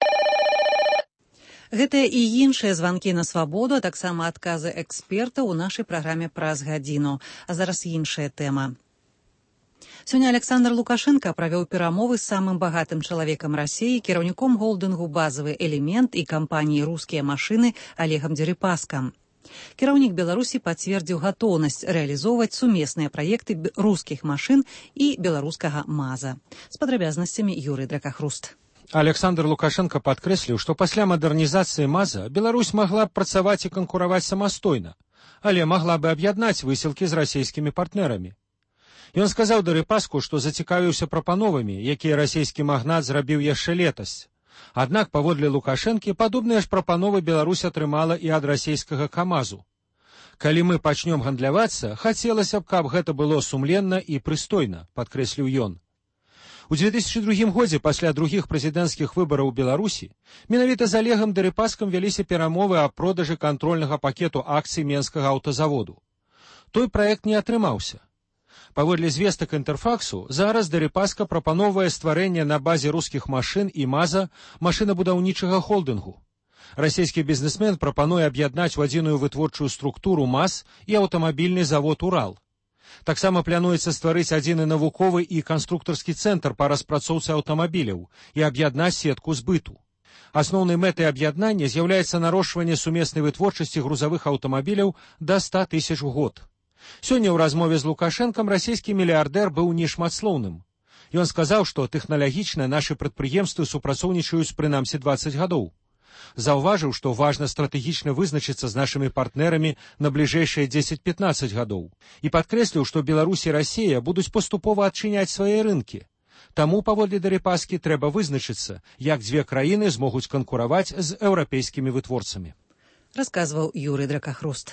Гэтыя і іншыя званкі на свабоду, а таксама адказы экспертаў у нашай праграме праз гадзіну. А зараз іншая тэма. Сёння Александр Лукашенко правёў перамовы з самым багатым чалавекам Расіі, кіраўніком холдынгу «Базавы элемент» і кампаніі «Рускія машыны» Олегам Дерипаскам. Кіраўнік Беларусі пацвердзіў гатоўнасць рэалізоўваць сумесныя праекты рускіх машын і беларускага МАЗа. З падрабязнасцямі Юрый Дракахруст. Александр Лукашенко падкрэсліў, што пасля мадэрнізацыі МАЗа Беларусь магла б працаваць і канкураваць самастойна, але магла бы аб'яднаць высілкі з расійскімі партнерамі. Ён сказаў Дерипаску, што зацікавіўся прапановамі, якія расійскі магнат зрабіў яшчэ летась. Аднак, паводле Лукашэнкі, падобныя ж прапановы Беларусь атрымала і ад расійскага КамАЗу. Калі мы пачнём гандлявацца, хацелася б, каб гэта было сумленна і прыстойна, падкрэсліў ён. У дзве тысячы другім годзе пасля другіх прэзідэнцкіх выбараў у Беларусі менавіта з Олегам Дерипаскам вяліся перамовы аб продажы кантрольнага пакету акцый Менскага аўтазаводу. Той праект не атрымаўся. Паводле звестак Інтэрфаксу, зараз Дерипаска прапановвае стварэнне на базе рускіх машын і МАЗа машынабудаўнічага холдынгу. Расійскі бізнесмен прапануе аб'яднаць у адзіную вытворчую структуру МАЗ і аўтамабільны завод «Урал». Таксама плануецца стварыць адзіны навуковы і канструктарскі цэнтр па распрацоўцы аўтамабіляў і аб'яднаць сетку збыту. Асноўнай мэтай аб'яднання з'яўляецца нарошчванне сумеснай вытворчасці грузавых аўтамабіляў да ста тысяч у год. Сёння ў размове з Лукашэнкам расійскі мільярдэр быў нешматслоўным. Ён сказаў, што тэхналагічна нашы прадпрыемствы супрацоўнічаюць прынамсі дваццаць гадоў. Заўважыў, што важна стратэгічна вызначыцца з нашымі партнерамі на бліжэйшыя дзесяць-пятнаццаць гадоў. І падкрэсліў, што Беларусь і Расія будуць паступова адчыняць свае рынкі. Таму, паводле Дэрыпаскі, трэба вызначыцца, як дзве краіны змогуць канкураваць з еўрапейскімі вытворцамі. Расказваў Юрый Дракахруст.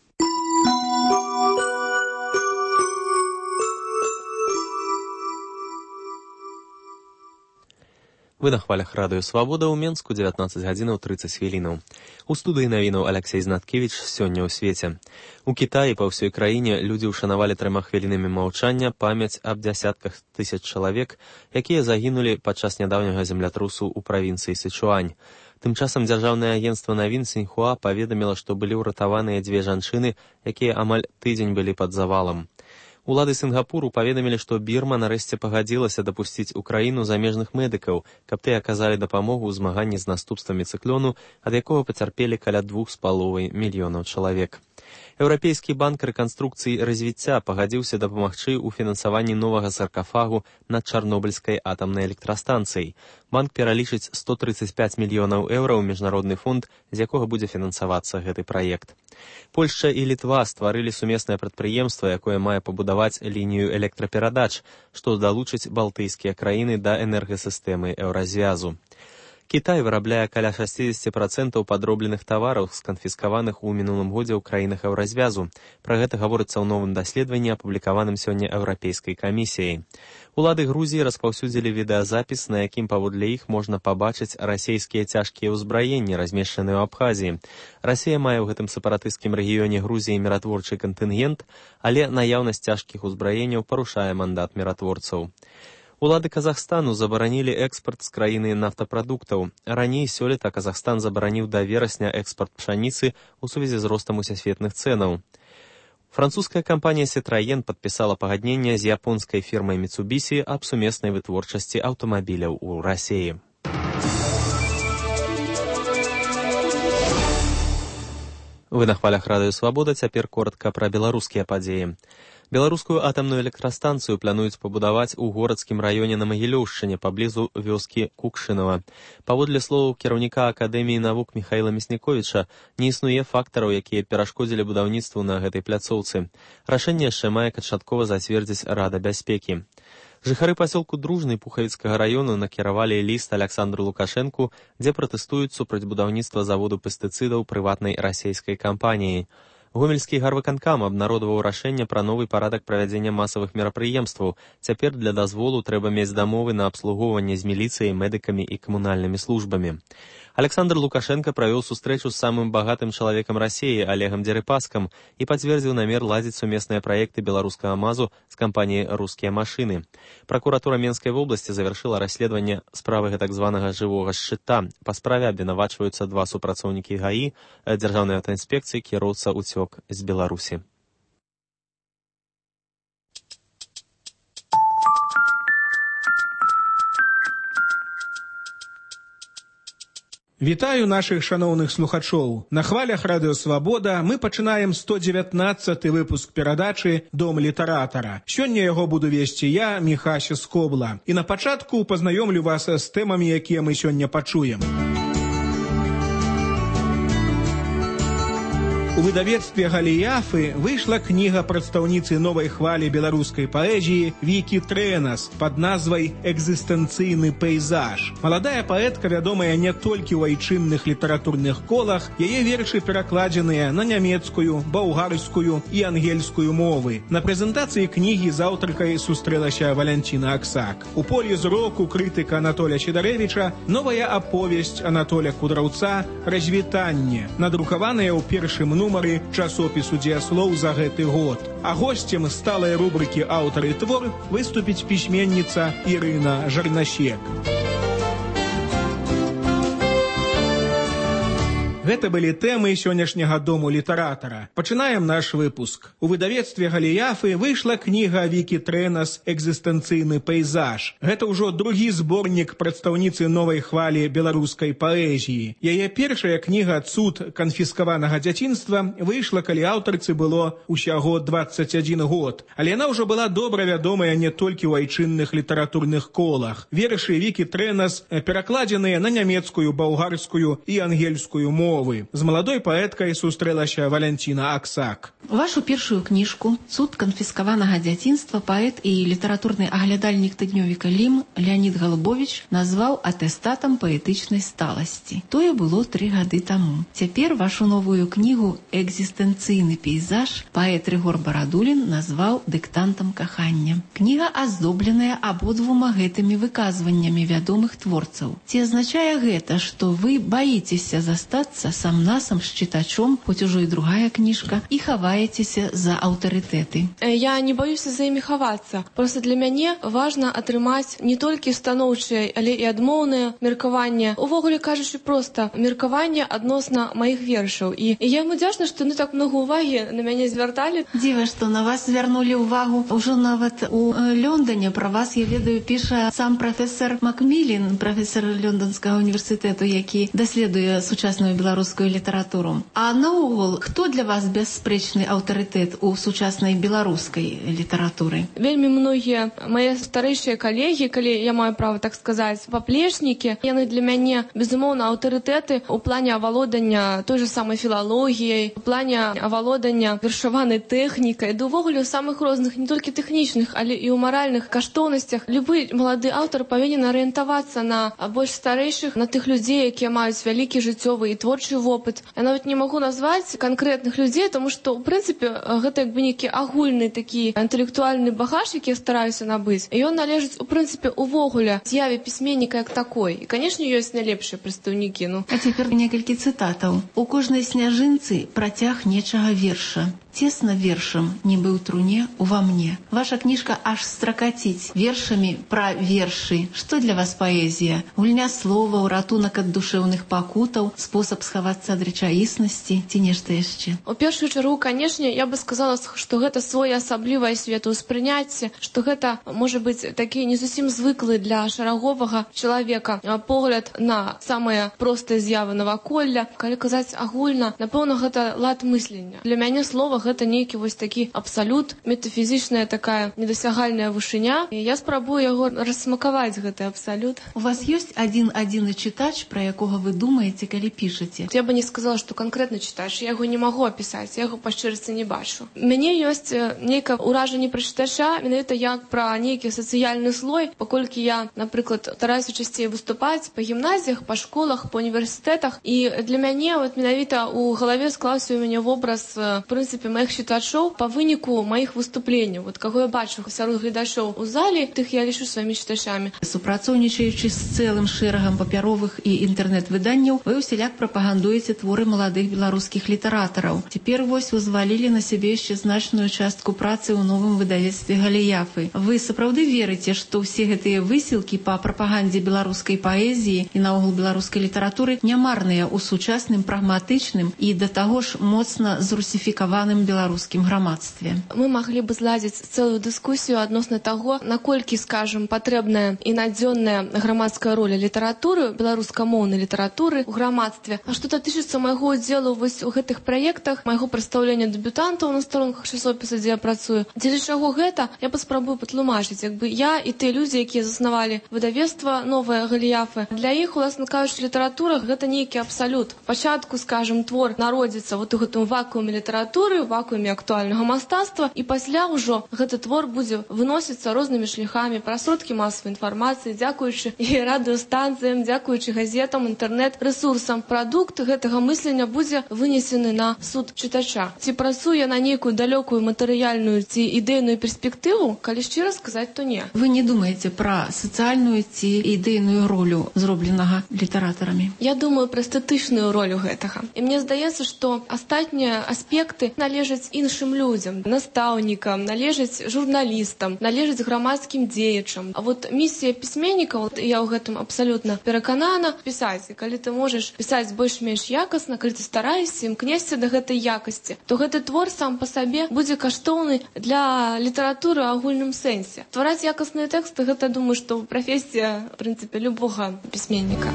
Вы на хвалях радыё Свабода ў Менску дзевятнаццаць гадзінаў трыццаць хвілінаў. У студыі навінаў Аляксей Знаткевіч сёння ў свеце. У Кітаі па ўсёй краіне людзі ўшанавалі трыма хвілінамі маўчання памяць аб дзясятках тысяч чалавек, якія загінулі падчас нядаўняга землятрусу ў правінцыі Сычуань. Тым часам дзяржаўнае агенцтва навін Сіньхуа паведаміла, што былі ўратаваныя дзве жанчыны, якія амаль тыдзень былі пад завалам. Улады Сінгапуру паведамілі, што Бірма нарэшце пагадзілася дапусціць у краіну замежных медыкаў, каб тыя аказалі дапамогу ў змаганні з наступствамі цыклону, ад якога пацярпелі каля двух з паловай мільёнаў чалавек. Еўрапейскі банк рэканструкцыі і развіцця пагадзіўся дапамагчы ў фінансаванні новага саркафагу над Чарнобыльскай атамнай электрастанцыяй. Банк пералічыць сто трыццаць пяць мільёнаў еўра ў міжнародны фонд, з якога будзе фінансавацца гэты праект. Польшча і Літва стварылі сумеснае прадпрыемства, якое мае пабудаваць лінію электраперадач, што далучыць балтыйскія краіны да энергасістэмы еўразвязу. Кітай вырабляе каля шэсцьдзесят працэнтаў падробленых тавараў, сканфіскаваных у мінулым годзе ў краінах еўразвязу. Пра гэта гаворыцца ў новым даследаванні, апублікаваным сёння Еўрапейскай камісіяй. Улады Грузіі распаўсюдзілі відэазапіс, на якім паводле іх можна пабачыць расійскія цяжкія ўзбраенні, размешчаныя ў Абхазіі. Расія мае ў гэтым сепаратысцкім рэгіёне Грузіі міратворчы кантынгент, але наяўнасць цяжкіх узбраенняў парушае мандат міратворцаў. Улады Казахстану забаранілі экспарт з краіны нафтапрадуктаў. Раней сёлета Казахстан забараніў да верасня экспарт пшаніцы ў сувязі з ростам усесветных цэнаў. Французская кампанія Citroën падпісала пагадненне з японскай фірмай Mitsubishi аб сумеснай вытворчасці аўтамабіляў у Расіі. Вы на хвалях радыё Свабода, цяпер коротка пра беларускія падзеі. Беларускую атамную электрастанцыю плануюць пабудаваць у горадскім раёне на Магілёўшчыне паблізу вёскі Кукшынава. Паводле словаў кіраўніка Акадэміі навук Міхаіла Мясніковіча, не існуе фактараў, якія перашкодзілі будаўніцтву на гэтай пляцоўцы. Рашэнне яшчэ мае канчаткова зацвердзіць Рада бяспекі. Жыхары пасёлку Дружны Пухавіцкага раёну накіравалі ліст Аляксандру Лукашэнку, дзе пратэстуюць супраць будаўніцтва заводу пестыцыдаў прыватнай расійскай кампаніяй. Гомельскі гарвыканкам абнародаваў рашэнне пра новы парадак правядзення масавых мерапрыемстваў. Цяпер для дазволу трэба мець дамовы на абслугоўванне з міліцыяй, медыкамі і камунальнымі службамі. Александр Лукашенко правёў сустрэчу з самым багатым чалавекам Расіі Олегам Дерипаскам і пацвердзіў намер ладзіць сумесныя праекты беларускага МАЗу з кампаніяй «Рускія машыны». Пракуратура Менскай вобласці завяршыла расследаванне справы гэтак званага жывога шчыта. Па справе абвінавачваюцца два супрацоўнікі ГАІ, дзяржаўнай аўтаінспекцыі, кіроўца уцёк з Беларусі. Вітаю нашых шаноўных слухачоў. На хвалях радыё Свабода мы пачынаем сто дзевятнаццаты выпуск перадачы «Дом літаратара». Сёння яго буду весці я, Міхася Скобла. І на пачатку пазнаёмлю вас з тэмамі, якія мы сёння пачуем. У выдавецтве Галіяфы выйшла кніга прадстаўніцы новай хвалі беларускай паэзіі Вікі Трэнас пад назвай «Экзістэнцыйны пейзаж». Маладая паэтка вядомая не толькі ў айчынных літаратурных колах, яе вершы перакладзеныя на нямецкую, балгарскую і ангельскую мовы. На прэзентацыі кнігі з аўтаркай сустрэлася Валянціна Аксак. У полі зроку крытыка Анатоля Чедарэвіча новая аповесць Анатоля Кудраўца «Развітанне», надрукаваная ў першым нумары часопісу «Дзеяслоў» за гэты год. А госцем сталай рубрыкі «Аўтар і твор» выступіць пісьменніца Ірына Жарнасек. Гэта былі тэмы сённяшняга дому літаратара. Пачынаем наш выпуск. У выдавецтве Галіяфы выйшла кніга Вікі Трэнас «Экзістэнцыйны пейзаж». Гэта ўжо другі зборнік прадстаўніцы новай хвалі беларускай паэзіі. Яе першая кніга «Цуд канфіскаванага дзяцінства» выйшла, калі аўтарцы было ўсяго дваццаць адзін год. Але яна ўжо была добра вядомая не толькі ў айчынных літаратурных колах. Вершы Вікі Трэнас перакладзеныя на нямецкую, балгарскую і ангельскую мову. З маладой паэткай сустрэлася Валянціна Аксак. Вашу першую кніжку «Цуд канфіскаванага дзяцінства» паэт і літаратурны аглядальнік тыднёвіка «Лім» Леонид Голубович назваў атэстатам паэтычнай сталасці. Тое было тры гады таму. Цяпер вашу новую кнігу «Экзістэнцыйны пейзаж» паэт Рыгор Барадулін назваў дыктантам кахання. Кніга аздобленая абодвума гэтымі выказваннямі вядомых творцаў. Ці азначае гэта, што вы баіцеся застацца сам-насам з чытачом, хоць ужо і другая кніжка, і хаваецеся за аўтарытэты? Я не баюся за імі хавацца. Просто для мяне важна атрымаць не толькі станоўчае, але і адмоўнае меркаванне. Увогуле кажучы, проста меркаванне адносна маіх вершаў. І я ім удзячна, што яны так много увагі на мяне звярталі. Дзіва, што на вас звярнулі ўвагу. Ужо нават у Лондоне пра вас, я ведаю, піша сам прафесор Макмілін, прафесор Лондонскага універсітэту, які даследуе сучасную беларускую літаратуру. А наогул, хто для вас бясспрэчны аўтарытэт у сучаснай беларускай літаратуры? Вельмі многія мае старэйшыя калегі, калі я маю права так сказаць, паплечнікі, яны для мяне, безумоўна, аўтарытэты ў плане авалодання той же самай філалогіяй, у плане авалодання вершаванай тэхнікай, да увогуле ў самых розных, не толькі тэхнічных, але і ў маральных каштоўнасцях. Любы малады аўтар павінен арыентавацца на больш старэйшых, на тых людзей, якія маюць вялікі жыццёвы і творчы вопыт. Я нават не магу назваць канкрэтных людзей, тому што, ў прынцыпе, гэта як бы нейкі агульны такі інтэлектуальны багаж, які я стараюся набыць. І ён належыць, у прынцыпе, увогуле з'яве пісьменніка як такой. І, канешне, ёсць найлепшыя прадстаўнікі. Ну. А цяпер некалькі цытатаў. У кожнай сняжынцы працяг нечага верша. Цесна вершам, нібы ў труне, ува мне. Ваша кніжка аж стракаціць вершамі пра вершы. Што для вас паэзія? Гульня словаў, ратунак ад душэўных пакутаў, спосаб схавацца ад рэчаіснасці ці нешта яшчэ? У першую чаргу, канешне, я бы сказала, што гэта своеасаблівае светаўспрыняцце, што гэта можа быць такі не зусім звыклы для шараговага чалавека погляд на самыя простыя з'явы наваколля. Калі казаць агульна, напэўна, гэта лад мыслення. Для мяне слова гэта нейкі вось такі абсалют, метафізічная такая недасягальная вышыня. І я спрабую яго рассмакаваць, гэты абсалют. У вас ёсць адзін-адзіны чытач, пра якога вы думаеце, калі пішаце? Я бы не сказала, што канкрэтны чытач. Я яго не магу апісаць, я яго па шчырасці не бачу. Мяне ёсць нейкае ўражанне пра чытача, менавіта як пра нейкі сацыяльны слой, паколькі я, напрыклад, стараюся часцей выступаць па гімназіях, па школах, па універсітэтах. І для мяне вот менавіта ў галаве склаўся ў мяне вобраз, в прынцыпе, маіх чытачоў па выніку маіх выступленняў. Вот каго я бачу сярод гледачоў у залі, тых я лічу сваімі чытачамі. Супрацоўнічаючы з цэлым шэрагам папяровых і інтэрнэт-выданняў, вы ўсяляк прапагандуеце творы маладых беларускіх літаратараў. Цяпер вось узвалілі на сябе яшчэ значную частку працы ў новым выдавецтве Галіяфы. Вы сапраўды верыце, што ўсе гэтыя высілкі па прапагандзе беларускай паэзіі і наогул беларускай літаратуры нямарныя ў сучасным, прагматычным і да таго ж моцна зрусіфікаваным беларускім грамадстве? Мы маглі бы зладзіць цэлую дыскусію адносна таго, наколькі, скажам, патрэбная і надзённая грамадская роля літаратуры, беларускамоўнай літаратуры ў грамадстве. А што датычыцца майго ўдзелу вось у гэтых праектах, майго прадстаўлення дэбютантаў на старонках часопіса, дзе я працую, дзеля чаго гэта, я паспрабую патлумачыць. Як бы я і тыя людзі, якія заснавалі выдавецтва новае Галіяфы, для іх, уласна кажучы, літаратура гэта нейкі абсалют. Пачатку, скажам, твор народзіцца вот у гэтым вакууме літаратуры, вакууме актуальнага мастацтва, і пасля ўжо гэты твор будзе выносіцца рознымі шляхамі праз сродкі масавай інфармацыі, дзякуючы і радыёстанцыям, дзякуючы газетам, інтэрнэт-рэсурсам. Прадукт гэтага мыслення будзе вынесены на суд чытача. Ці працуе на нейкую далёкую матэрыяльную ці ідэйную перспектыву, калі шчыра сказаць, то не. Вы не думаеце пра сацыяльную ці ідэйную ролю зробленага літаратарамі? Я думаю пра эстэтычную ролю гэтага. І мне здаецца, што астатнія аспекты належаць належаць іншым людзям, настаўнікам, належаць журналістам, належаць грамадскім дзеячам. А вот місія пісьменнікаў, я ў гэтым абсалютна пераканана, пісаць. І калі ты можаш пісаць больш-менш якасна, калі ты стараешся, імкнешся да гэтай якасці, то гэты твор сам па сабе будзе каштоўны для літаратуры ў агульным сэнсе. Ствараць якасныя тэксты, гэта, думаю, што прафесія, в прынцыпе, любога пісьменніка.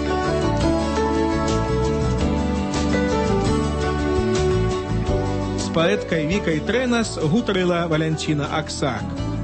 З паэткай Вікай Трэнас гутарыла Валянціна Аксак.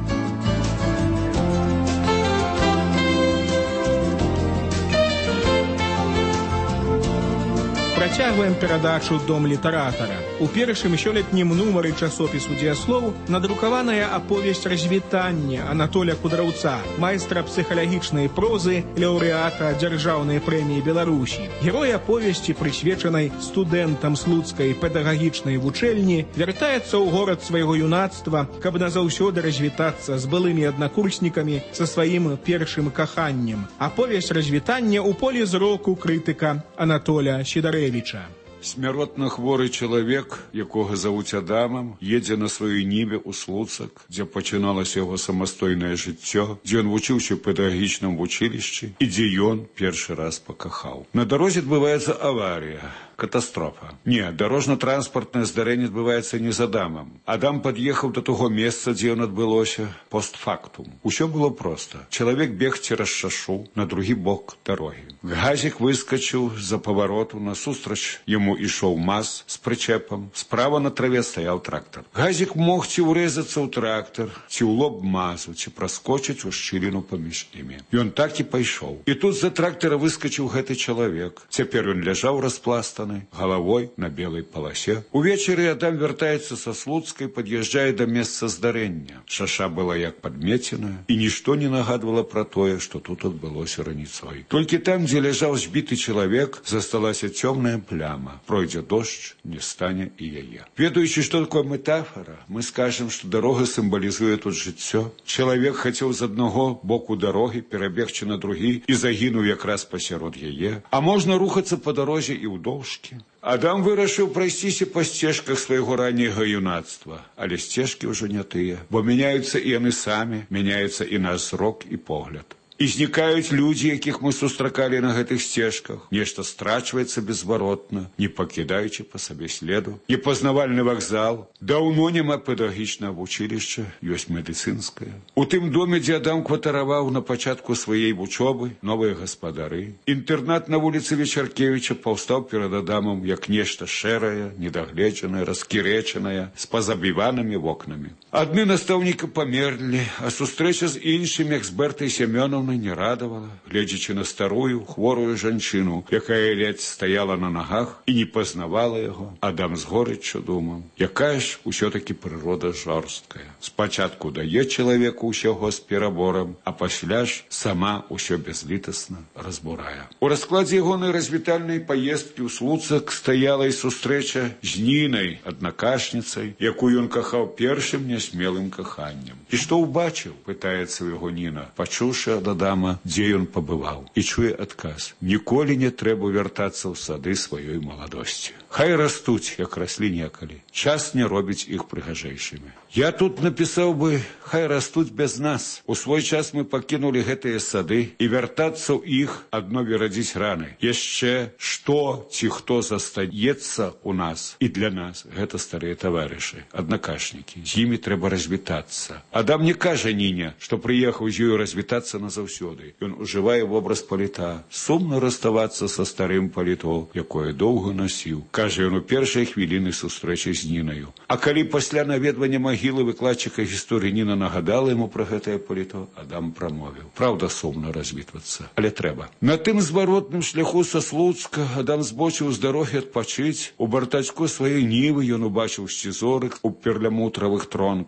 Працягваем перадачу «Дом літаратара». У першым сёлетнім нумары часопісу «Дзеяслоў» надрукаваная аповесць «Развітанне» Анатоля Кудраўца, майстра псіхалагічнай прозы, лаўрэата дзяржаўнай прэміі Беларусі. Герой аповесці, прысвечанай студэнтам слуцкай педагагічнай вучэльні, вяртаецца ў горад свайго юнацтва, каб назаўсёды развітацца з былымі аднакурснікамі са сваім першым каханнем. Аповесць «Развітанне» у полі зроку крытыка Анатоля Сідарэвіча. Смяротна хворы чалавек, якога завуць Адамам, едзе на сваёй ніве ў Слуцак, дзе пачыналася яго самастойнае жыццё, дзе ён вучыўся ў педагагічным вучылішчы і дзе ён першы раз пакахаў. На дарозе адбываецца аварія. Катастрофа. Не, дорожно-транспортное здарэнне адбываецца не з Адамам. Адам пад'ехаў да таго месца, дзе ён адбылося, постфактум. Усё было проста. Чалавек бег цераз шашу на другі бок дарогі. Газік выскачыў з-за павароту, насустрач яму ішоў маз з прычэпам. Справа на траве стаяў трактар. Газік мог ці ўрэзацца ў трактар, ці ў лоб мазу, ці праскочыць у шчыліну паміж імі. Ён так і пайшоў. І тут з-за трактара выскачыў гэты чалавек. Цяпер ён ляжаў распластаны головой на белой полосе. Увечері Адам вяртаецца са Слуцкай, пад'язджае да месца здарэння. Шаша была як падмеценая, і нішто не нагадвала пра тое, што тут адбылося раніцой. Толькі там, дзе ляжаў збіты чалавек, засталася цёмная пляма. Пройдзе дождж, не стане і яе. Ведаючы, што такое метафора, мы скажем, што дарога сімвалізуе тут жыццё. Чалавек хацеў з аднаго боку дарогі перабегчы на другі і загінуў якраз пасярод яе. А можна рухацца па дарозе і ўдоўж. Адам вырашыў прайсціся па сцежках свайго ранняга юнацтва, але сцежкі ўжо не тыя, бо мяняюцца і яны самі, мяняецца і наш зрок і погляд. І знікаюць людзі, якіх мы сустракалі на гэтых сцежках. Нешта страчваецца беззваротна, не пакідаючы па сабе следу. Непазнавальны вакзал. Даўно няма педагагічнага вучылішча, ёсць медыцынскае. У тым доме, дзе Адам кватараваў на пачатку сваёй вучобы, новыя гаспадары. Інтэрнат на вуліцы Вечаркевіча паўстаў перад Адамам як нешта шэрае, недагледжанае, раскірэчанае, з пазабіванымі вокнамі. Адны настаўнікі памерлі, а сустрэча з іншымі, як з Бэртай Семёнаўнай, не радавала, гледзячы на старую, хворую жанчыну, якая ледзь стаяла на нагах і не пазнавала яго. Адам з горыччу думаў, якая ж усё-такі прырода жорсткая. Спачатку дае чалавеку ўсяго з пераборам, а пасля ж сама ўсё бязлітасна разбурае. У раскладзе ягонай развітальнай паездкі ў Слуцак стаяла і сустрэча з Нінай, аднакашніцай, якую ён кахаў першым нясмелым каханнем. І што ўбачыў, пытаецца ў яго Ніна, пачуўшы ад Адама, дзе ён пабываў. І чуе адказ. Ніколі не трэба вяртацца ў сады сваёй маладосці. Хай растуць, як раслі некалі. Час не робіць іх прыгажэйшымі. Я тут напісаў бы, хай растуць без нас. У свой час мы пакінулі гэтыя сады, і вяртацца ў іх адно верадзіць раны. Яшчэ што ці хто застаецца ў нас і для нас, гэта старыя таварышы, аднакашнікі. З імі трэба развітацца. Адам не кажа Ніне, што прыехаў з ёю развітацца назаўсёды. Ён ужывае вобраз паліта. Сумна расставацца са старым паліто, якое доўга насіў. Кажа ён у першай хвіліны сустрэчы з Нінаю. А калі пасля наведвання магілы выкладчыка гісторыі Ніна нагадала яму пра гэтае паліто, Адам прамовіў. Праўда, сумна развітвацца, але трэба. На тым зваротным шляху са Слуцка Адам збочыў з дарогі адпачыць. У бартачку сваёй нівы ён убачыў сцізорык у перламутравых тронках.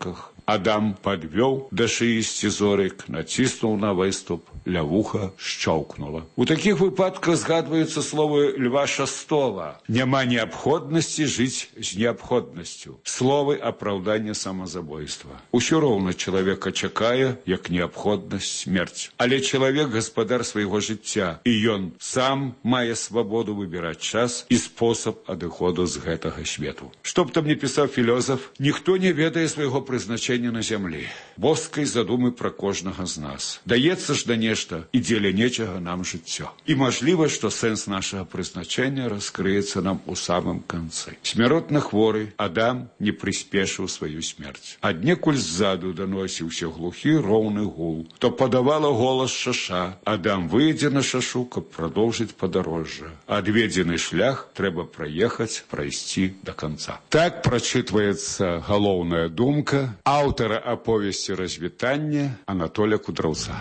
Адам подвел до шеи сцизорик, натиснул на выступ, ля вуха щелкнуло. У таких выпадках згадывается слово Льва Шастова. Няма необходности жить с необходностью. Словы оправдания самозабойства. Усё роўна человека чакае, як необходность смерць. Але человек гаспадар свайго жыцця, і ён сам мае свободу выбирать час и способ адыходу з гэтага свету. Што б там не пісаў філёзаф, ніхто не ведае свайго прызначэння на зямлі. Боскай задумы пра кожнага з нас. Даецца ж да нешта і дзеля нечага нам жыццё. І мажліва, што сэнс нашага прызначэння раскрыецца нам у самым канцы. Смяротна хворы Адам не прыспешыў сваю смерць. Аднекуль ззаду даносіўся глухі роўны гул. То падавала голас шаша. Адам выйдзе на шашу, каб прадоўжыць падарожжа. Адведзены шлях трэба праехаць, прайсці до конца. Так прачытваецца галоўная думка аўтара аповесці развітання Анатоля Кудраўца.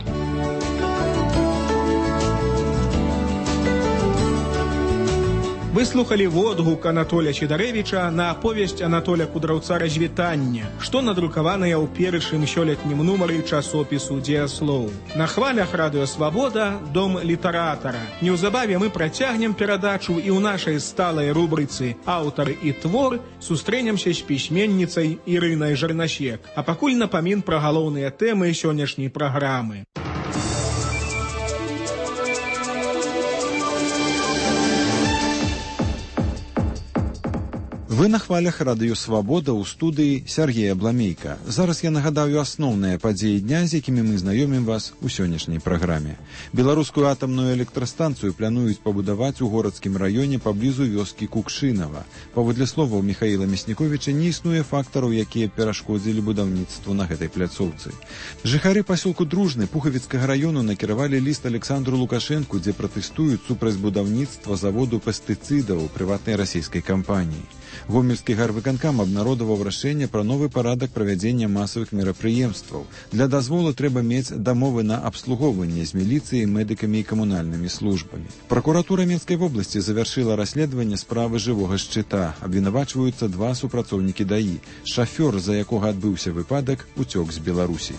Вы слухали водгук Анатоля Чедарэвіча на аповесць Анатоля Кудраўца «Развітанне», што надрукаванае ў першым сёлетнім нумары часопісу «Дзеяслоў». На хвалях радыё «Свабода» дом літаратара. Неўзабаве мы працягнем перадачу і ў нашай сталай рубрыцы «Аўтар і твор» сустрэнемся з пісьменніцай Ірынай Жарнасек. А пакуль напамін пра галоўныя тэмы сённяшняй праграмы. Вы на хвалях радыё «Свабода» ў студыі Сергея Бламейка. Зараз я нагадаю асноўныя падзеі дня, з якімі мы знаёмім вас у сённяшняй праграме. Беларускую атамную электрастанцыю плануюць пабудаваць у горадскім раёне паблізу вёскі Кукшынава. Паводле словаў Міхаіла Мясніковіча, не існуе фактараў, якія перашкодзілі будаўніцтву на гэтай пляцоўцы. Жыхары пасёлку Дружны Пухавіцкага раёну накіравалі ліст Александру Лукашэнку, дзе пратэстуюць супраць будаўніцтва заводу пестыцыдаў прыватнай расійскай кампаніі. Гомельскі гарвыканкам абнародаваў рашэнне пра новы парадак правядзення масавых мерапрыемстваў. Для дазволу трэба мець дамовы на абслугоўванне з міліцыяй, медыкамі і камунальнымі службамі. Пракуратура Менскай вобласці завяршыла расследаванне справы жывога шчыта. Абвінавачваюцца два супрацоўнікі даі. Шафёр, за якога адбыўся выпадак, уцёк з Беларусі.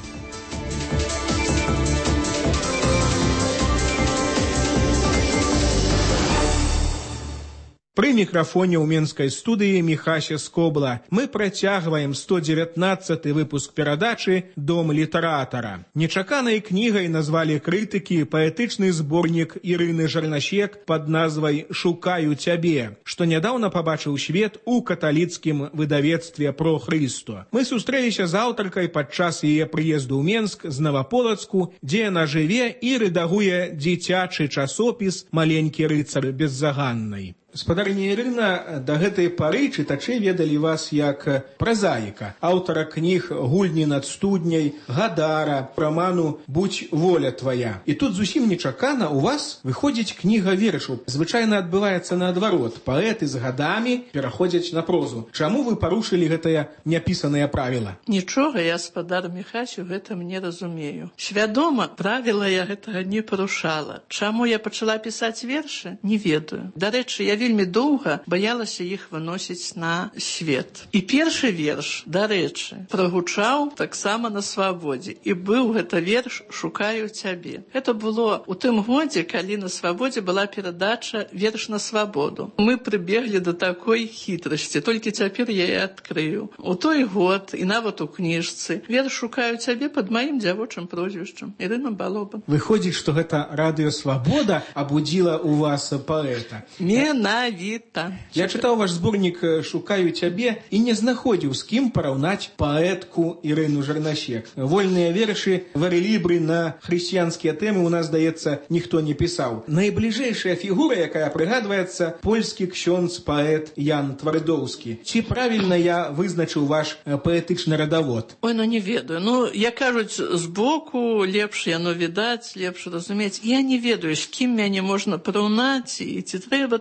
Пры мікрафоне ў менскай студыі Міхася Скобла. Мы працягваем сто дзевятнаццаты выпуск перадачы «Дом літаратара». Нечаканай кнігай назвалі крытыкі паэтычны зборнік Ірыны Жарнасек пад назвай «Шукаю цябе», што нядаўна пабачыў свет у каталіцкім выдавецтве «Про Хрысто». Мы сустрэліся з аўтаркай падчас яе прыезду ў Менск з Наваполацку, дзе яна жыве і рэдагуе дзіцячы часопіс «Маленькі рыцар беззаганнай». Спадарыня Ірына, да гэтай пары чытачы ведалі вас як празаіка, аўтара кніг «Гульні над студняй», «Гадара», раману «Будь воля твая». І тут зусім нечакана у вас выходзіць кніга вершаў. Звычайна адбываецца наадварот. Паэты з гадамі пераходзяць на прозу. Чаму вы парушылі гэтае няпісанае правіла? Нічога я, спадар Міхасю, гэтым не разумею. Свядома, правіла я гэтага не парушала. Чаму я пачала пісаць вершы? Не ведаю. Дарэчы, я вельмі доўга баялася іх выносіць на свет. І першы верш, дарэчы, прагучаў таксама на Свабодзе. І быў гэта верш «Шукаю цябе». Гэта было ў тым годзе, калі на Свабодзе была перадача «Верш на свабоду». Мы прыбеглі да такой хітрасці, толькі цяпер я і адкрыю. У той год, і нават у кніжцы, верш «Шукаю цябе» пад маім дзявочым прозвішчам Ірына Балоба. Выходзіць, што гэта радыё «Свабода» абудзіла у вас паэта. Мена Авіта. Я чытаў ваш зборнік «Шукаю цябе» і не знаходзіў, з кім параўнаць паэтку Ірыну Жарнасек. Вольныя вершы, варылібры на хрысціянскія тэмы у нас, здаецца, ніхто не пісаў. Найбліжэйшая фігура, якая прыгадваецца, польскі ксёндз паэт Ян Твардоўскі. Ці правільна я вызначыў ваш паэтычны радавод? Ой, ну не ведаю. Ну, як кажуць, збоку лепш яно відаць, лепш разумець. Я не ведаю, з кім мяне можна параўнаць і ці трэба там параўнаць.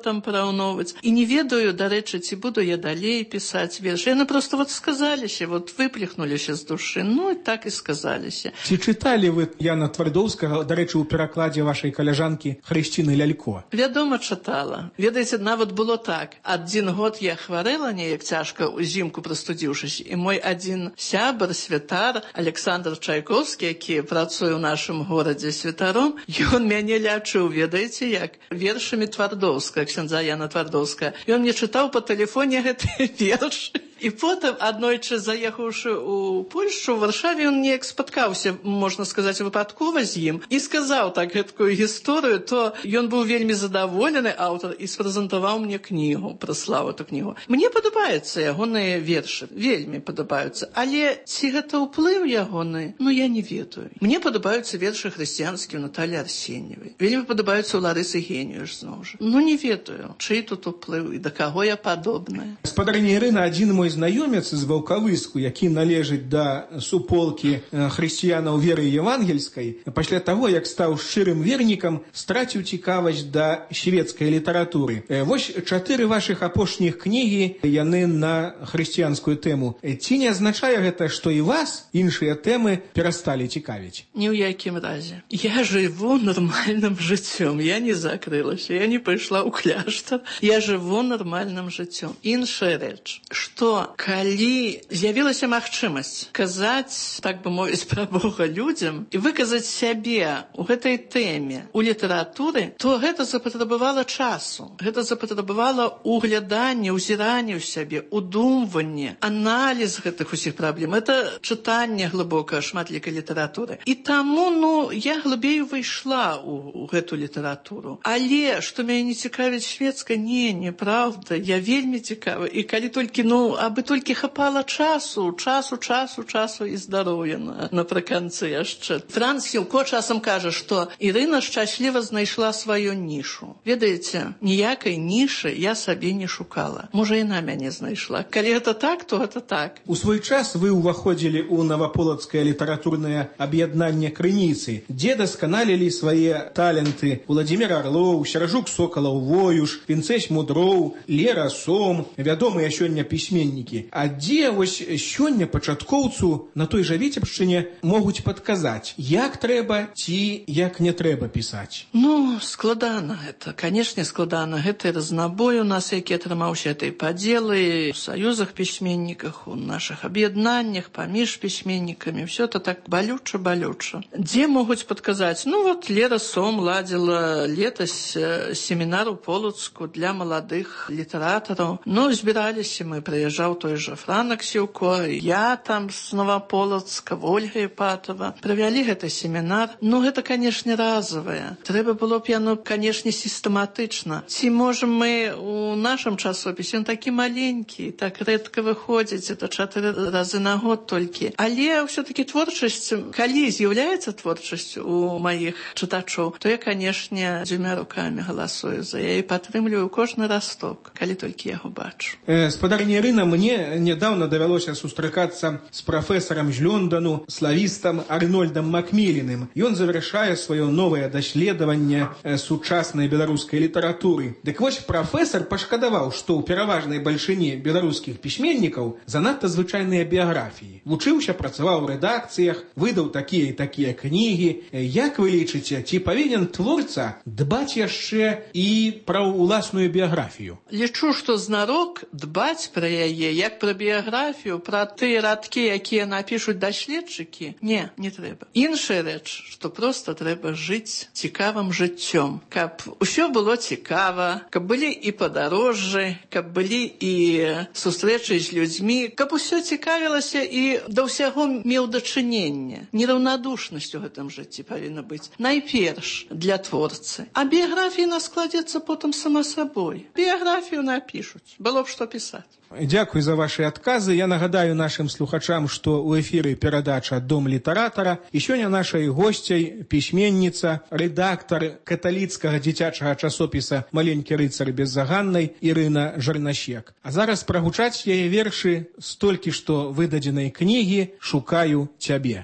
параўноўваць. І не ведаю, дарэчы, ці буду я далей пісаць вершы. Яны проста вот сказаліся, вот выплехнуліся з душы, ну і так і сказаліся. Ці чыталі вы Яна Твардоўскага, дарэчы, у перакладзе вашай каляжанкі Хрысціны Лялько? Вядома, чытала. Ведаеце, нават было так. Адзін год я хварэла неяк цяжка узімку прастудзіўшыся, і мой адзін сябар, святар, Александр Чайковскі, які працуе ў нашым горадзе святаром, ён мяне лячыў, ведаеце як, вершамі Твардоўскага, ксяндза Яна Твардоўская. Ён мне чытаў па тэлефоне гэтыя вершы. І потым, аднойчы заехаўшы ў Польшчу, у Варшаве, ён неяк спаткаўся, можна сказаць, выпадкова з ім, і сказаў так гэткую гісторыю, то ён быў вельмі задаволены, аўтар, і спрэзентаваў мне кнігу, праслаў эту кнігу. Мне падабаюцца ягоныя вершы, вельмі падабаюцца, але ці гэта ўплыў ягоны, ну я не ведаю. Мне падабаюцца вершы хрысціянскія ў Наталі Арсеньевай. Вельмі падабаюцца ў Ларысы Геніюш, зноў жа. Ну не ведаю, чый тут уплыў і да каго я падобная. Гаспадарыня Ірына, адзін мой знаёмец з Ваўкавыску, які належыць да суполкі хрысціянаў веры евангельскай, пасля таго, як стаў шчырым вернікам, страціў цікавасць да шведскай літаратуры. Вось чатыры вашых апошніх кнігі, яны на хрысціянскую тэму. Ці не азначае гэта, што і вас іншыя тэмы перасталі цікавіць? Ні ў якім разе. Я жыву нармальным жыццём, я не закрылася, я не пайшла ў кляштар, я жыву нармальным жыццём. Іншая рэч, што калі з'явілася магчымасць казаць, так бы мовіць, пра Бога людзям і выказаць сябе ў гэтай тэме у літаратуры, то гэта запатрабавала часу. Гэта запатрабавала угляданне, ўзіранне ў сябе, удумванне, аналіз гэтых усіх праблем. Это чытанне глыбокае шматлікай літаратуры. І таму, ну, я глыбей увайшла ў, ў гэту літаратуру. Але, што мяне не цікавіць шведска, не, неправда. Я вельмі цікава. І калі толькі, ну, аби толькі хапала часу, часу, часу, часу і здароўя на, напрыканцы яшчэ. Франц Юлко часам кажа, што Ірына шчасліва знайшла сваю нішу. Ведаеце, ніякай нішы я сабе не шукала. Можа, яна мяне знайшла. Калі гэта так, то гэта так. У свой час вы ўваходзілі ў Наваполацкае літаратурнае аб'яднанне «Крыніцы», дзе дасканалілі свае таленты Владзімір Арлоў, Сяржук Сокалаў Воюш, Вінцэсь Мудроў, Лера Сом, вядомыя сёння пісьменнікі. А дзе вось сёння пачаткоўцу на той жа Віцебшчыне могуць падказаць, як трэба ці як не трэба пісаць? Ну, складана гэта. Канешне, складана. Гэты разнабой у нас, які атрымаўся этой падзелы, у саюзах пісьменніках, у нашых аб'яднаннях, паміж пісьменнікамі. Всё это так балюча-балюча. Дзе могуць падказаць? Ну, вот Лера Сом ладзіла летась семінар у Полацку для маладых літаратараў. Ну, збіраліся мы, прыязджаў той жа Франак Сіўко, я там з Новаполацка, Ольга Іпатова. Правялі гэты семінар. Ну, гэта, канешне, разавае. Трэба было б яно, канешне, сістэматычна. Ці можам мы у нашым часопісе, ён такі маленькі, так рэдка выходзіць, это чатыры разы на год толькі. Але ўсё-такі творчасць, калі з'яўляецца творчасць у маіх чытачоў, то я, канешне, дзвюма рукамі галасую за яе і падтрымліваю кожны расток, калі толькі яго бачу. Э, Гаспадарыня Ірына, мне нядаўна давялося сустракацца з прафесарам з Лёндану, славістам Арнольдам Макміліным. Ён завяршае сваё новае даследаванне э, сучаснай беларускай літаратуры. Дык вось прафесар пашкадаваў, што ў пераважнай бальшыні беларускіх пісьменнікаў занадта звычайныя біяграфіі. Вучыўся, працаваў у рэдакцыях, выдаў такія і такія кнігі. Як вы лічыце, ці павінен творца дбаць яшчэ і пра ўласную біяграфію? Лічу, што знарок дбаць пра яе, як пра біяграфію, пра тыя радкі, якія напішуць даследчыкі, не, не трэба. Іншая рэч, што проста трэба жыць цікавым жыццём, каб усё было цікава, каб былі і падарожжы, каб былі і сустрэчы з людзьмі, каб усё цікавілася і да ўсяго меў дачыненне. Нераўнадушнасць у гэтым жыцці павінна быць найперш для творцы. А біяграфія наскладзецца потым сама сабой. Біяграфію напішуць, было б што пісаць. Дзякуй за ваши адказы. Я нагадаю нашим слухачам, што ў эфіры перадача «Дом літаратара». І сёння нашай госцяй пісьменніца, рэдактар каталіцкага дзіцячага часопіса «Маленькі рыцар беззаганнай» Ірына Жарнащек. А зараз прагучаць яе вершы з толькі што выдадзенай кнігі «Шукаю цябе».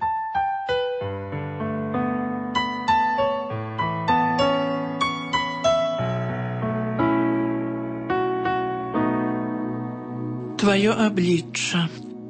твоё аблічча.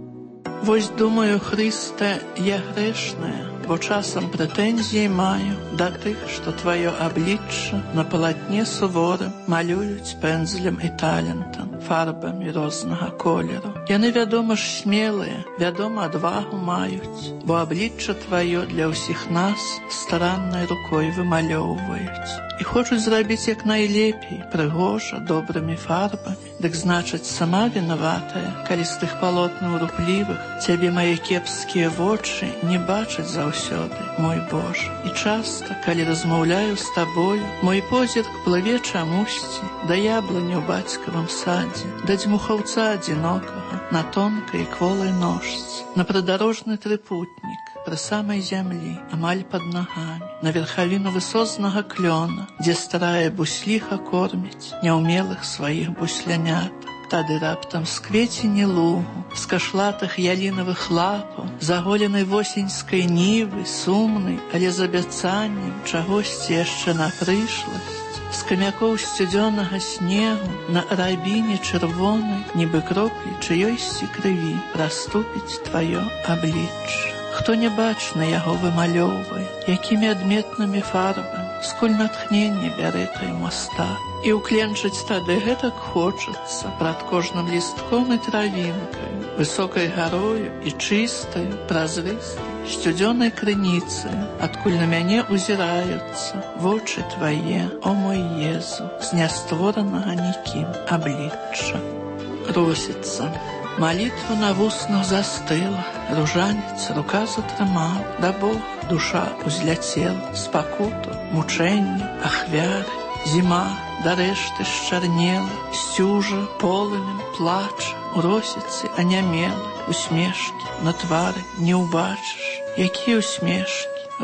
Вось думаю, Хрыста, я грэшная, бо часам прэтэнзіі маю да тых, што тваё аблічча на палатне суворым малююць пэндзлем і талентам, фарбамі рознага колеру. Яны, вядома ж, смелыя, вядома, адвагу маюць, бо аблічча тваё для ўсіх нас стараннай рукой вымалёўваюць. І хочуць зрабіць як найлепей, прыгожа, добрымі фарбамі. Дык значыць, сама вінаватая, калі з тых палотнаў руплівых цябе мае кепскія вочы не бачаць заўсёды, мой Божа. І часта, калі размаўляю з табою, мой позірк плыве чамусьці да яблыні ў бацькавым садзе, да дзьмухаўца адзінокага на тонкай кволай ножцы, на прыдарожны трыпутнік пры самай зямлі, амаль пад нагамі, на верхавіну высознага клёна, дзе старая бусліха корміць няўмелых сваіх буслянятак. Тады раптам з квецені лугу, з кашлатых ялінавых лапаў, заголенай восеньскай нівы, сумнай, але з абяцаннем чагосьці яшчэ на прышласць, з камякоў сцюдзёнага снегу на рабіне чырвонай, нібы кроплі чыёйсьці крыві, праступіць тваё аблічча. Хто не бачна яго вымалёўвае, якімі адметнымі фарбамі, скуль натхненне бярэ той мастак. І ўкленчыць тады гэтак хочацца прад кожным лістком і травінкаю, высокай гарою і чыстаю, празрыстай, сцюдзёнай крыніцаю, адкуль на мяне узіраюцца вочы твае, о мой Езу, з нястворанага нікім аблічча. Росіцца. Малітва на вуснах застыла, ружанец рука затрымаў, да Бог душа узляцела, спакуту, мучэнні, ахвяры, зіма да рэшты счарнела, сцюжа, полымем, плача, у росіцы анямела, усмешкі на твары не ўбачыш. Якія усмешкі?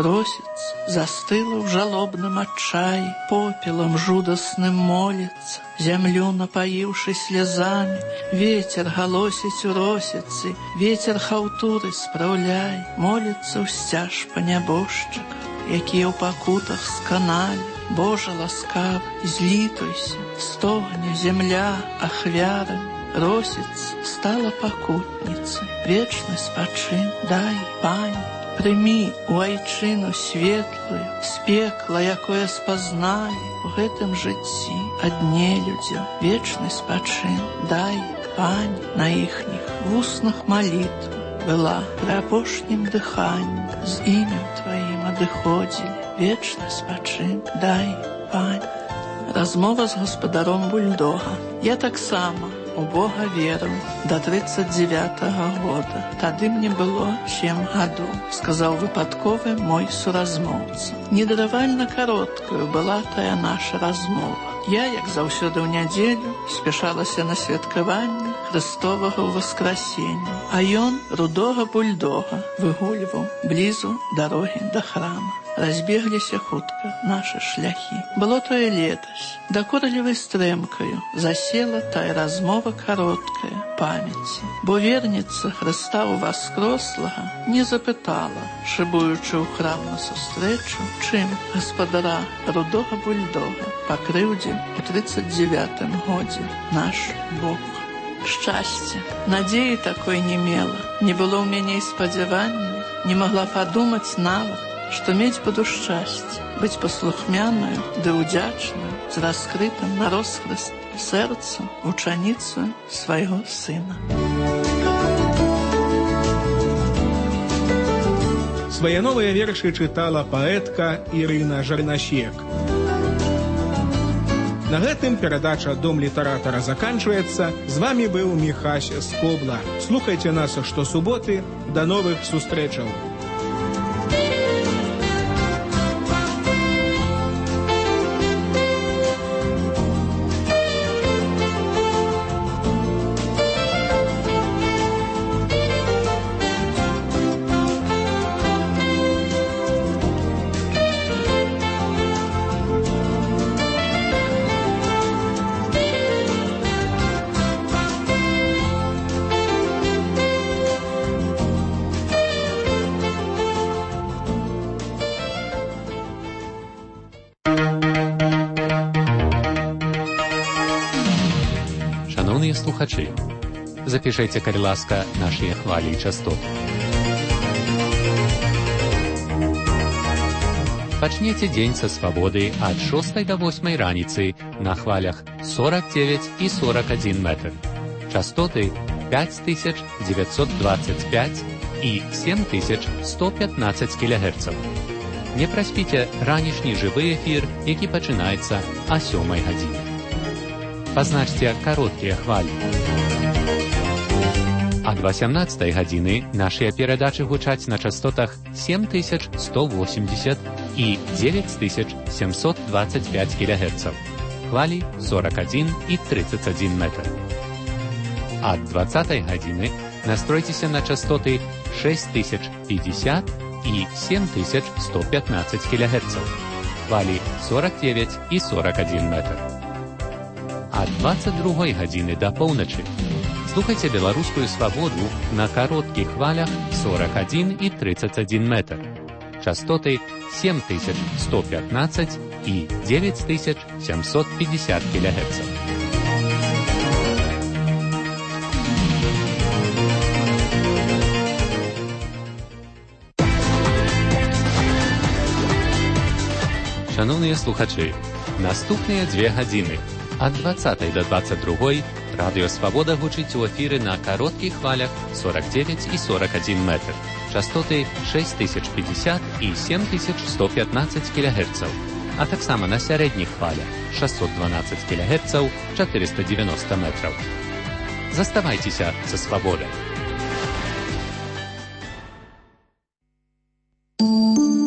Росіца застыла ў жалобным адчаі, попелам жудасным моліцца, зямлю напаіўшы слязамі, ветер галосіць у росіцы, ветер хаўтуры спраўляй, моліцца ў сцяж па нябожчыках, якія ў пакутах сканалі. Божа ласкавы, злітуйся, стогне зямля ахвярамі, росіца стала пакутніцай, вечны спачын дай, Пані. Прымі у айчыну светлую, з пекла, якое спазналі у гэтым жыцці адне людзям, вечны спачын дай, Пані. На іхніх вуснах малітва была пры апошнім дыханні, з імем тваім адыходзілі, вечны спачын дай, Пані. Размова з гаспадаром бульдога. Я таксама у Бога верыў да трыццаць дзевятага года. Тады мне было сем гадоў, сказаў выпадковы мой суразмоўца. Недаравальна кароткаю была тая наша размова. Я, як заўсёды ў нядзелю, спяшалася на святкаванне Хрыстовага ўваскрасення, а ён рудога бульдога выгульваў блізу дарогі да храма. Разбегліся хутка нашы шляхі. Было тое летась, да коралевай стрэмкаю засела тая размова кароткая памяці, бо верніца Хрыста ўваскрослага не запытала, шыбуючы ў храм на сустрэчу, чым гаспадара рудога бульдога пакрыўдзіў у трыццаць дзевятым годзе наш Бог. Шчасце, надзеі такой не мела, не было ў мяне і спадзявання, не магла падумаць нават, што мець буду шчасце, быць паслухмянаю ды ўдзячнаю, з раскрытым на роскрыст сэрцам вучаніцаю свайго сына. Свае новыя вершы чытала паэтка Ірына Жарнасек. На гэтым перадача «Дом літаратара» заканчваецца. З вамі быў Міхась Скобла. Слухайце нас штосуботы. Да новых сустрэчаў. Шановні слухачі, Запішайце, калі ласка, нашыя хвалі і частоты. Пачнеце дзень са свабоды ад шостай да восьмай раніцы на хвалях сорок девять і сорок один метр. Частоты пять тысяч девятьсот двадцать пять і семь тысяч сто пятнадцать кілогерцаў. Не праспіце ранішні жывы эфір, які пачынаецца а сёмай гадзіне. Пазначце кароткія хвалі. Ад восемнадцатай гадзіны нашыя перадачы гучаць на частотах семь тысяч сто восемьдесят і девять тысяч семьсот двадцать пять кілогерцаў. Хвалі сорок один і тридцать один метр. Ад двадцатай гадзіны настройцеся на частоты шесть тысяч пятьдесят і семь тысяч сто пятнадцать кілогерцаў. Хвалі сорок девять і сорок один метр. Ад двадцать другой гадзіны да поўначы слухайце беларускую свабоду на кароткіх хвалях сорок один і тридцать один метр. Частоты семь тысяч сто пятнадцать і девять тысяч семьсот пятьдесят килогерцев. Шановныя слухачы, наступныя дзве гадзіны ад двадцатай да двадцать другой радыё Свабода гучыць у эфіры на кароткіх хвалях сорок девять і сорок один метр. Частоты шесть тысяч пятьдесят і семь тысяч сто пятнадцать килогерцев, а таксама на сярэдніх хвалях шестьсот двенадцать килогерцев, четыреста девяносто метров. Заставайцеся са Свабодай.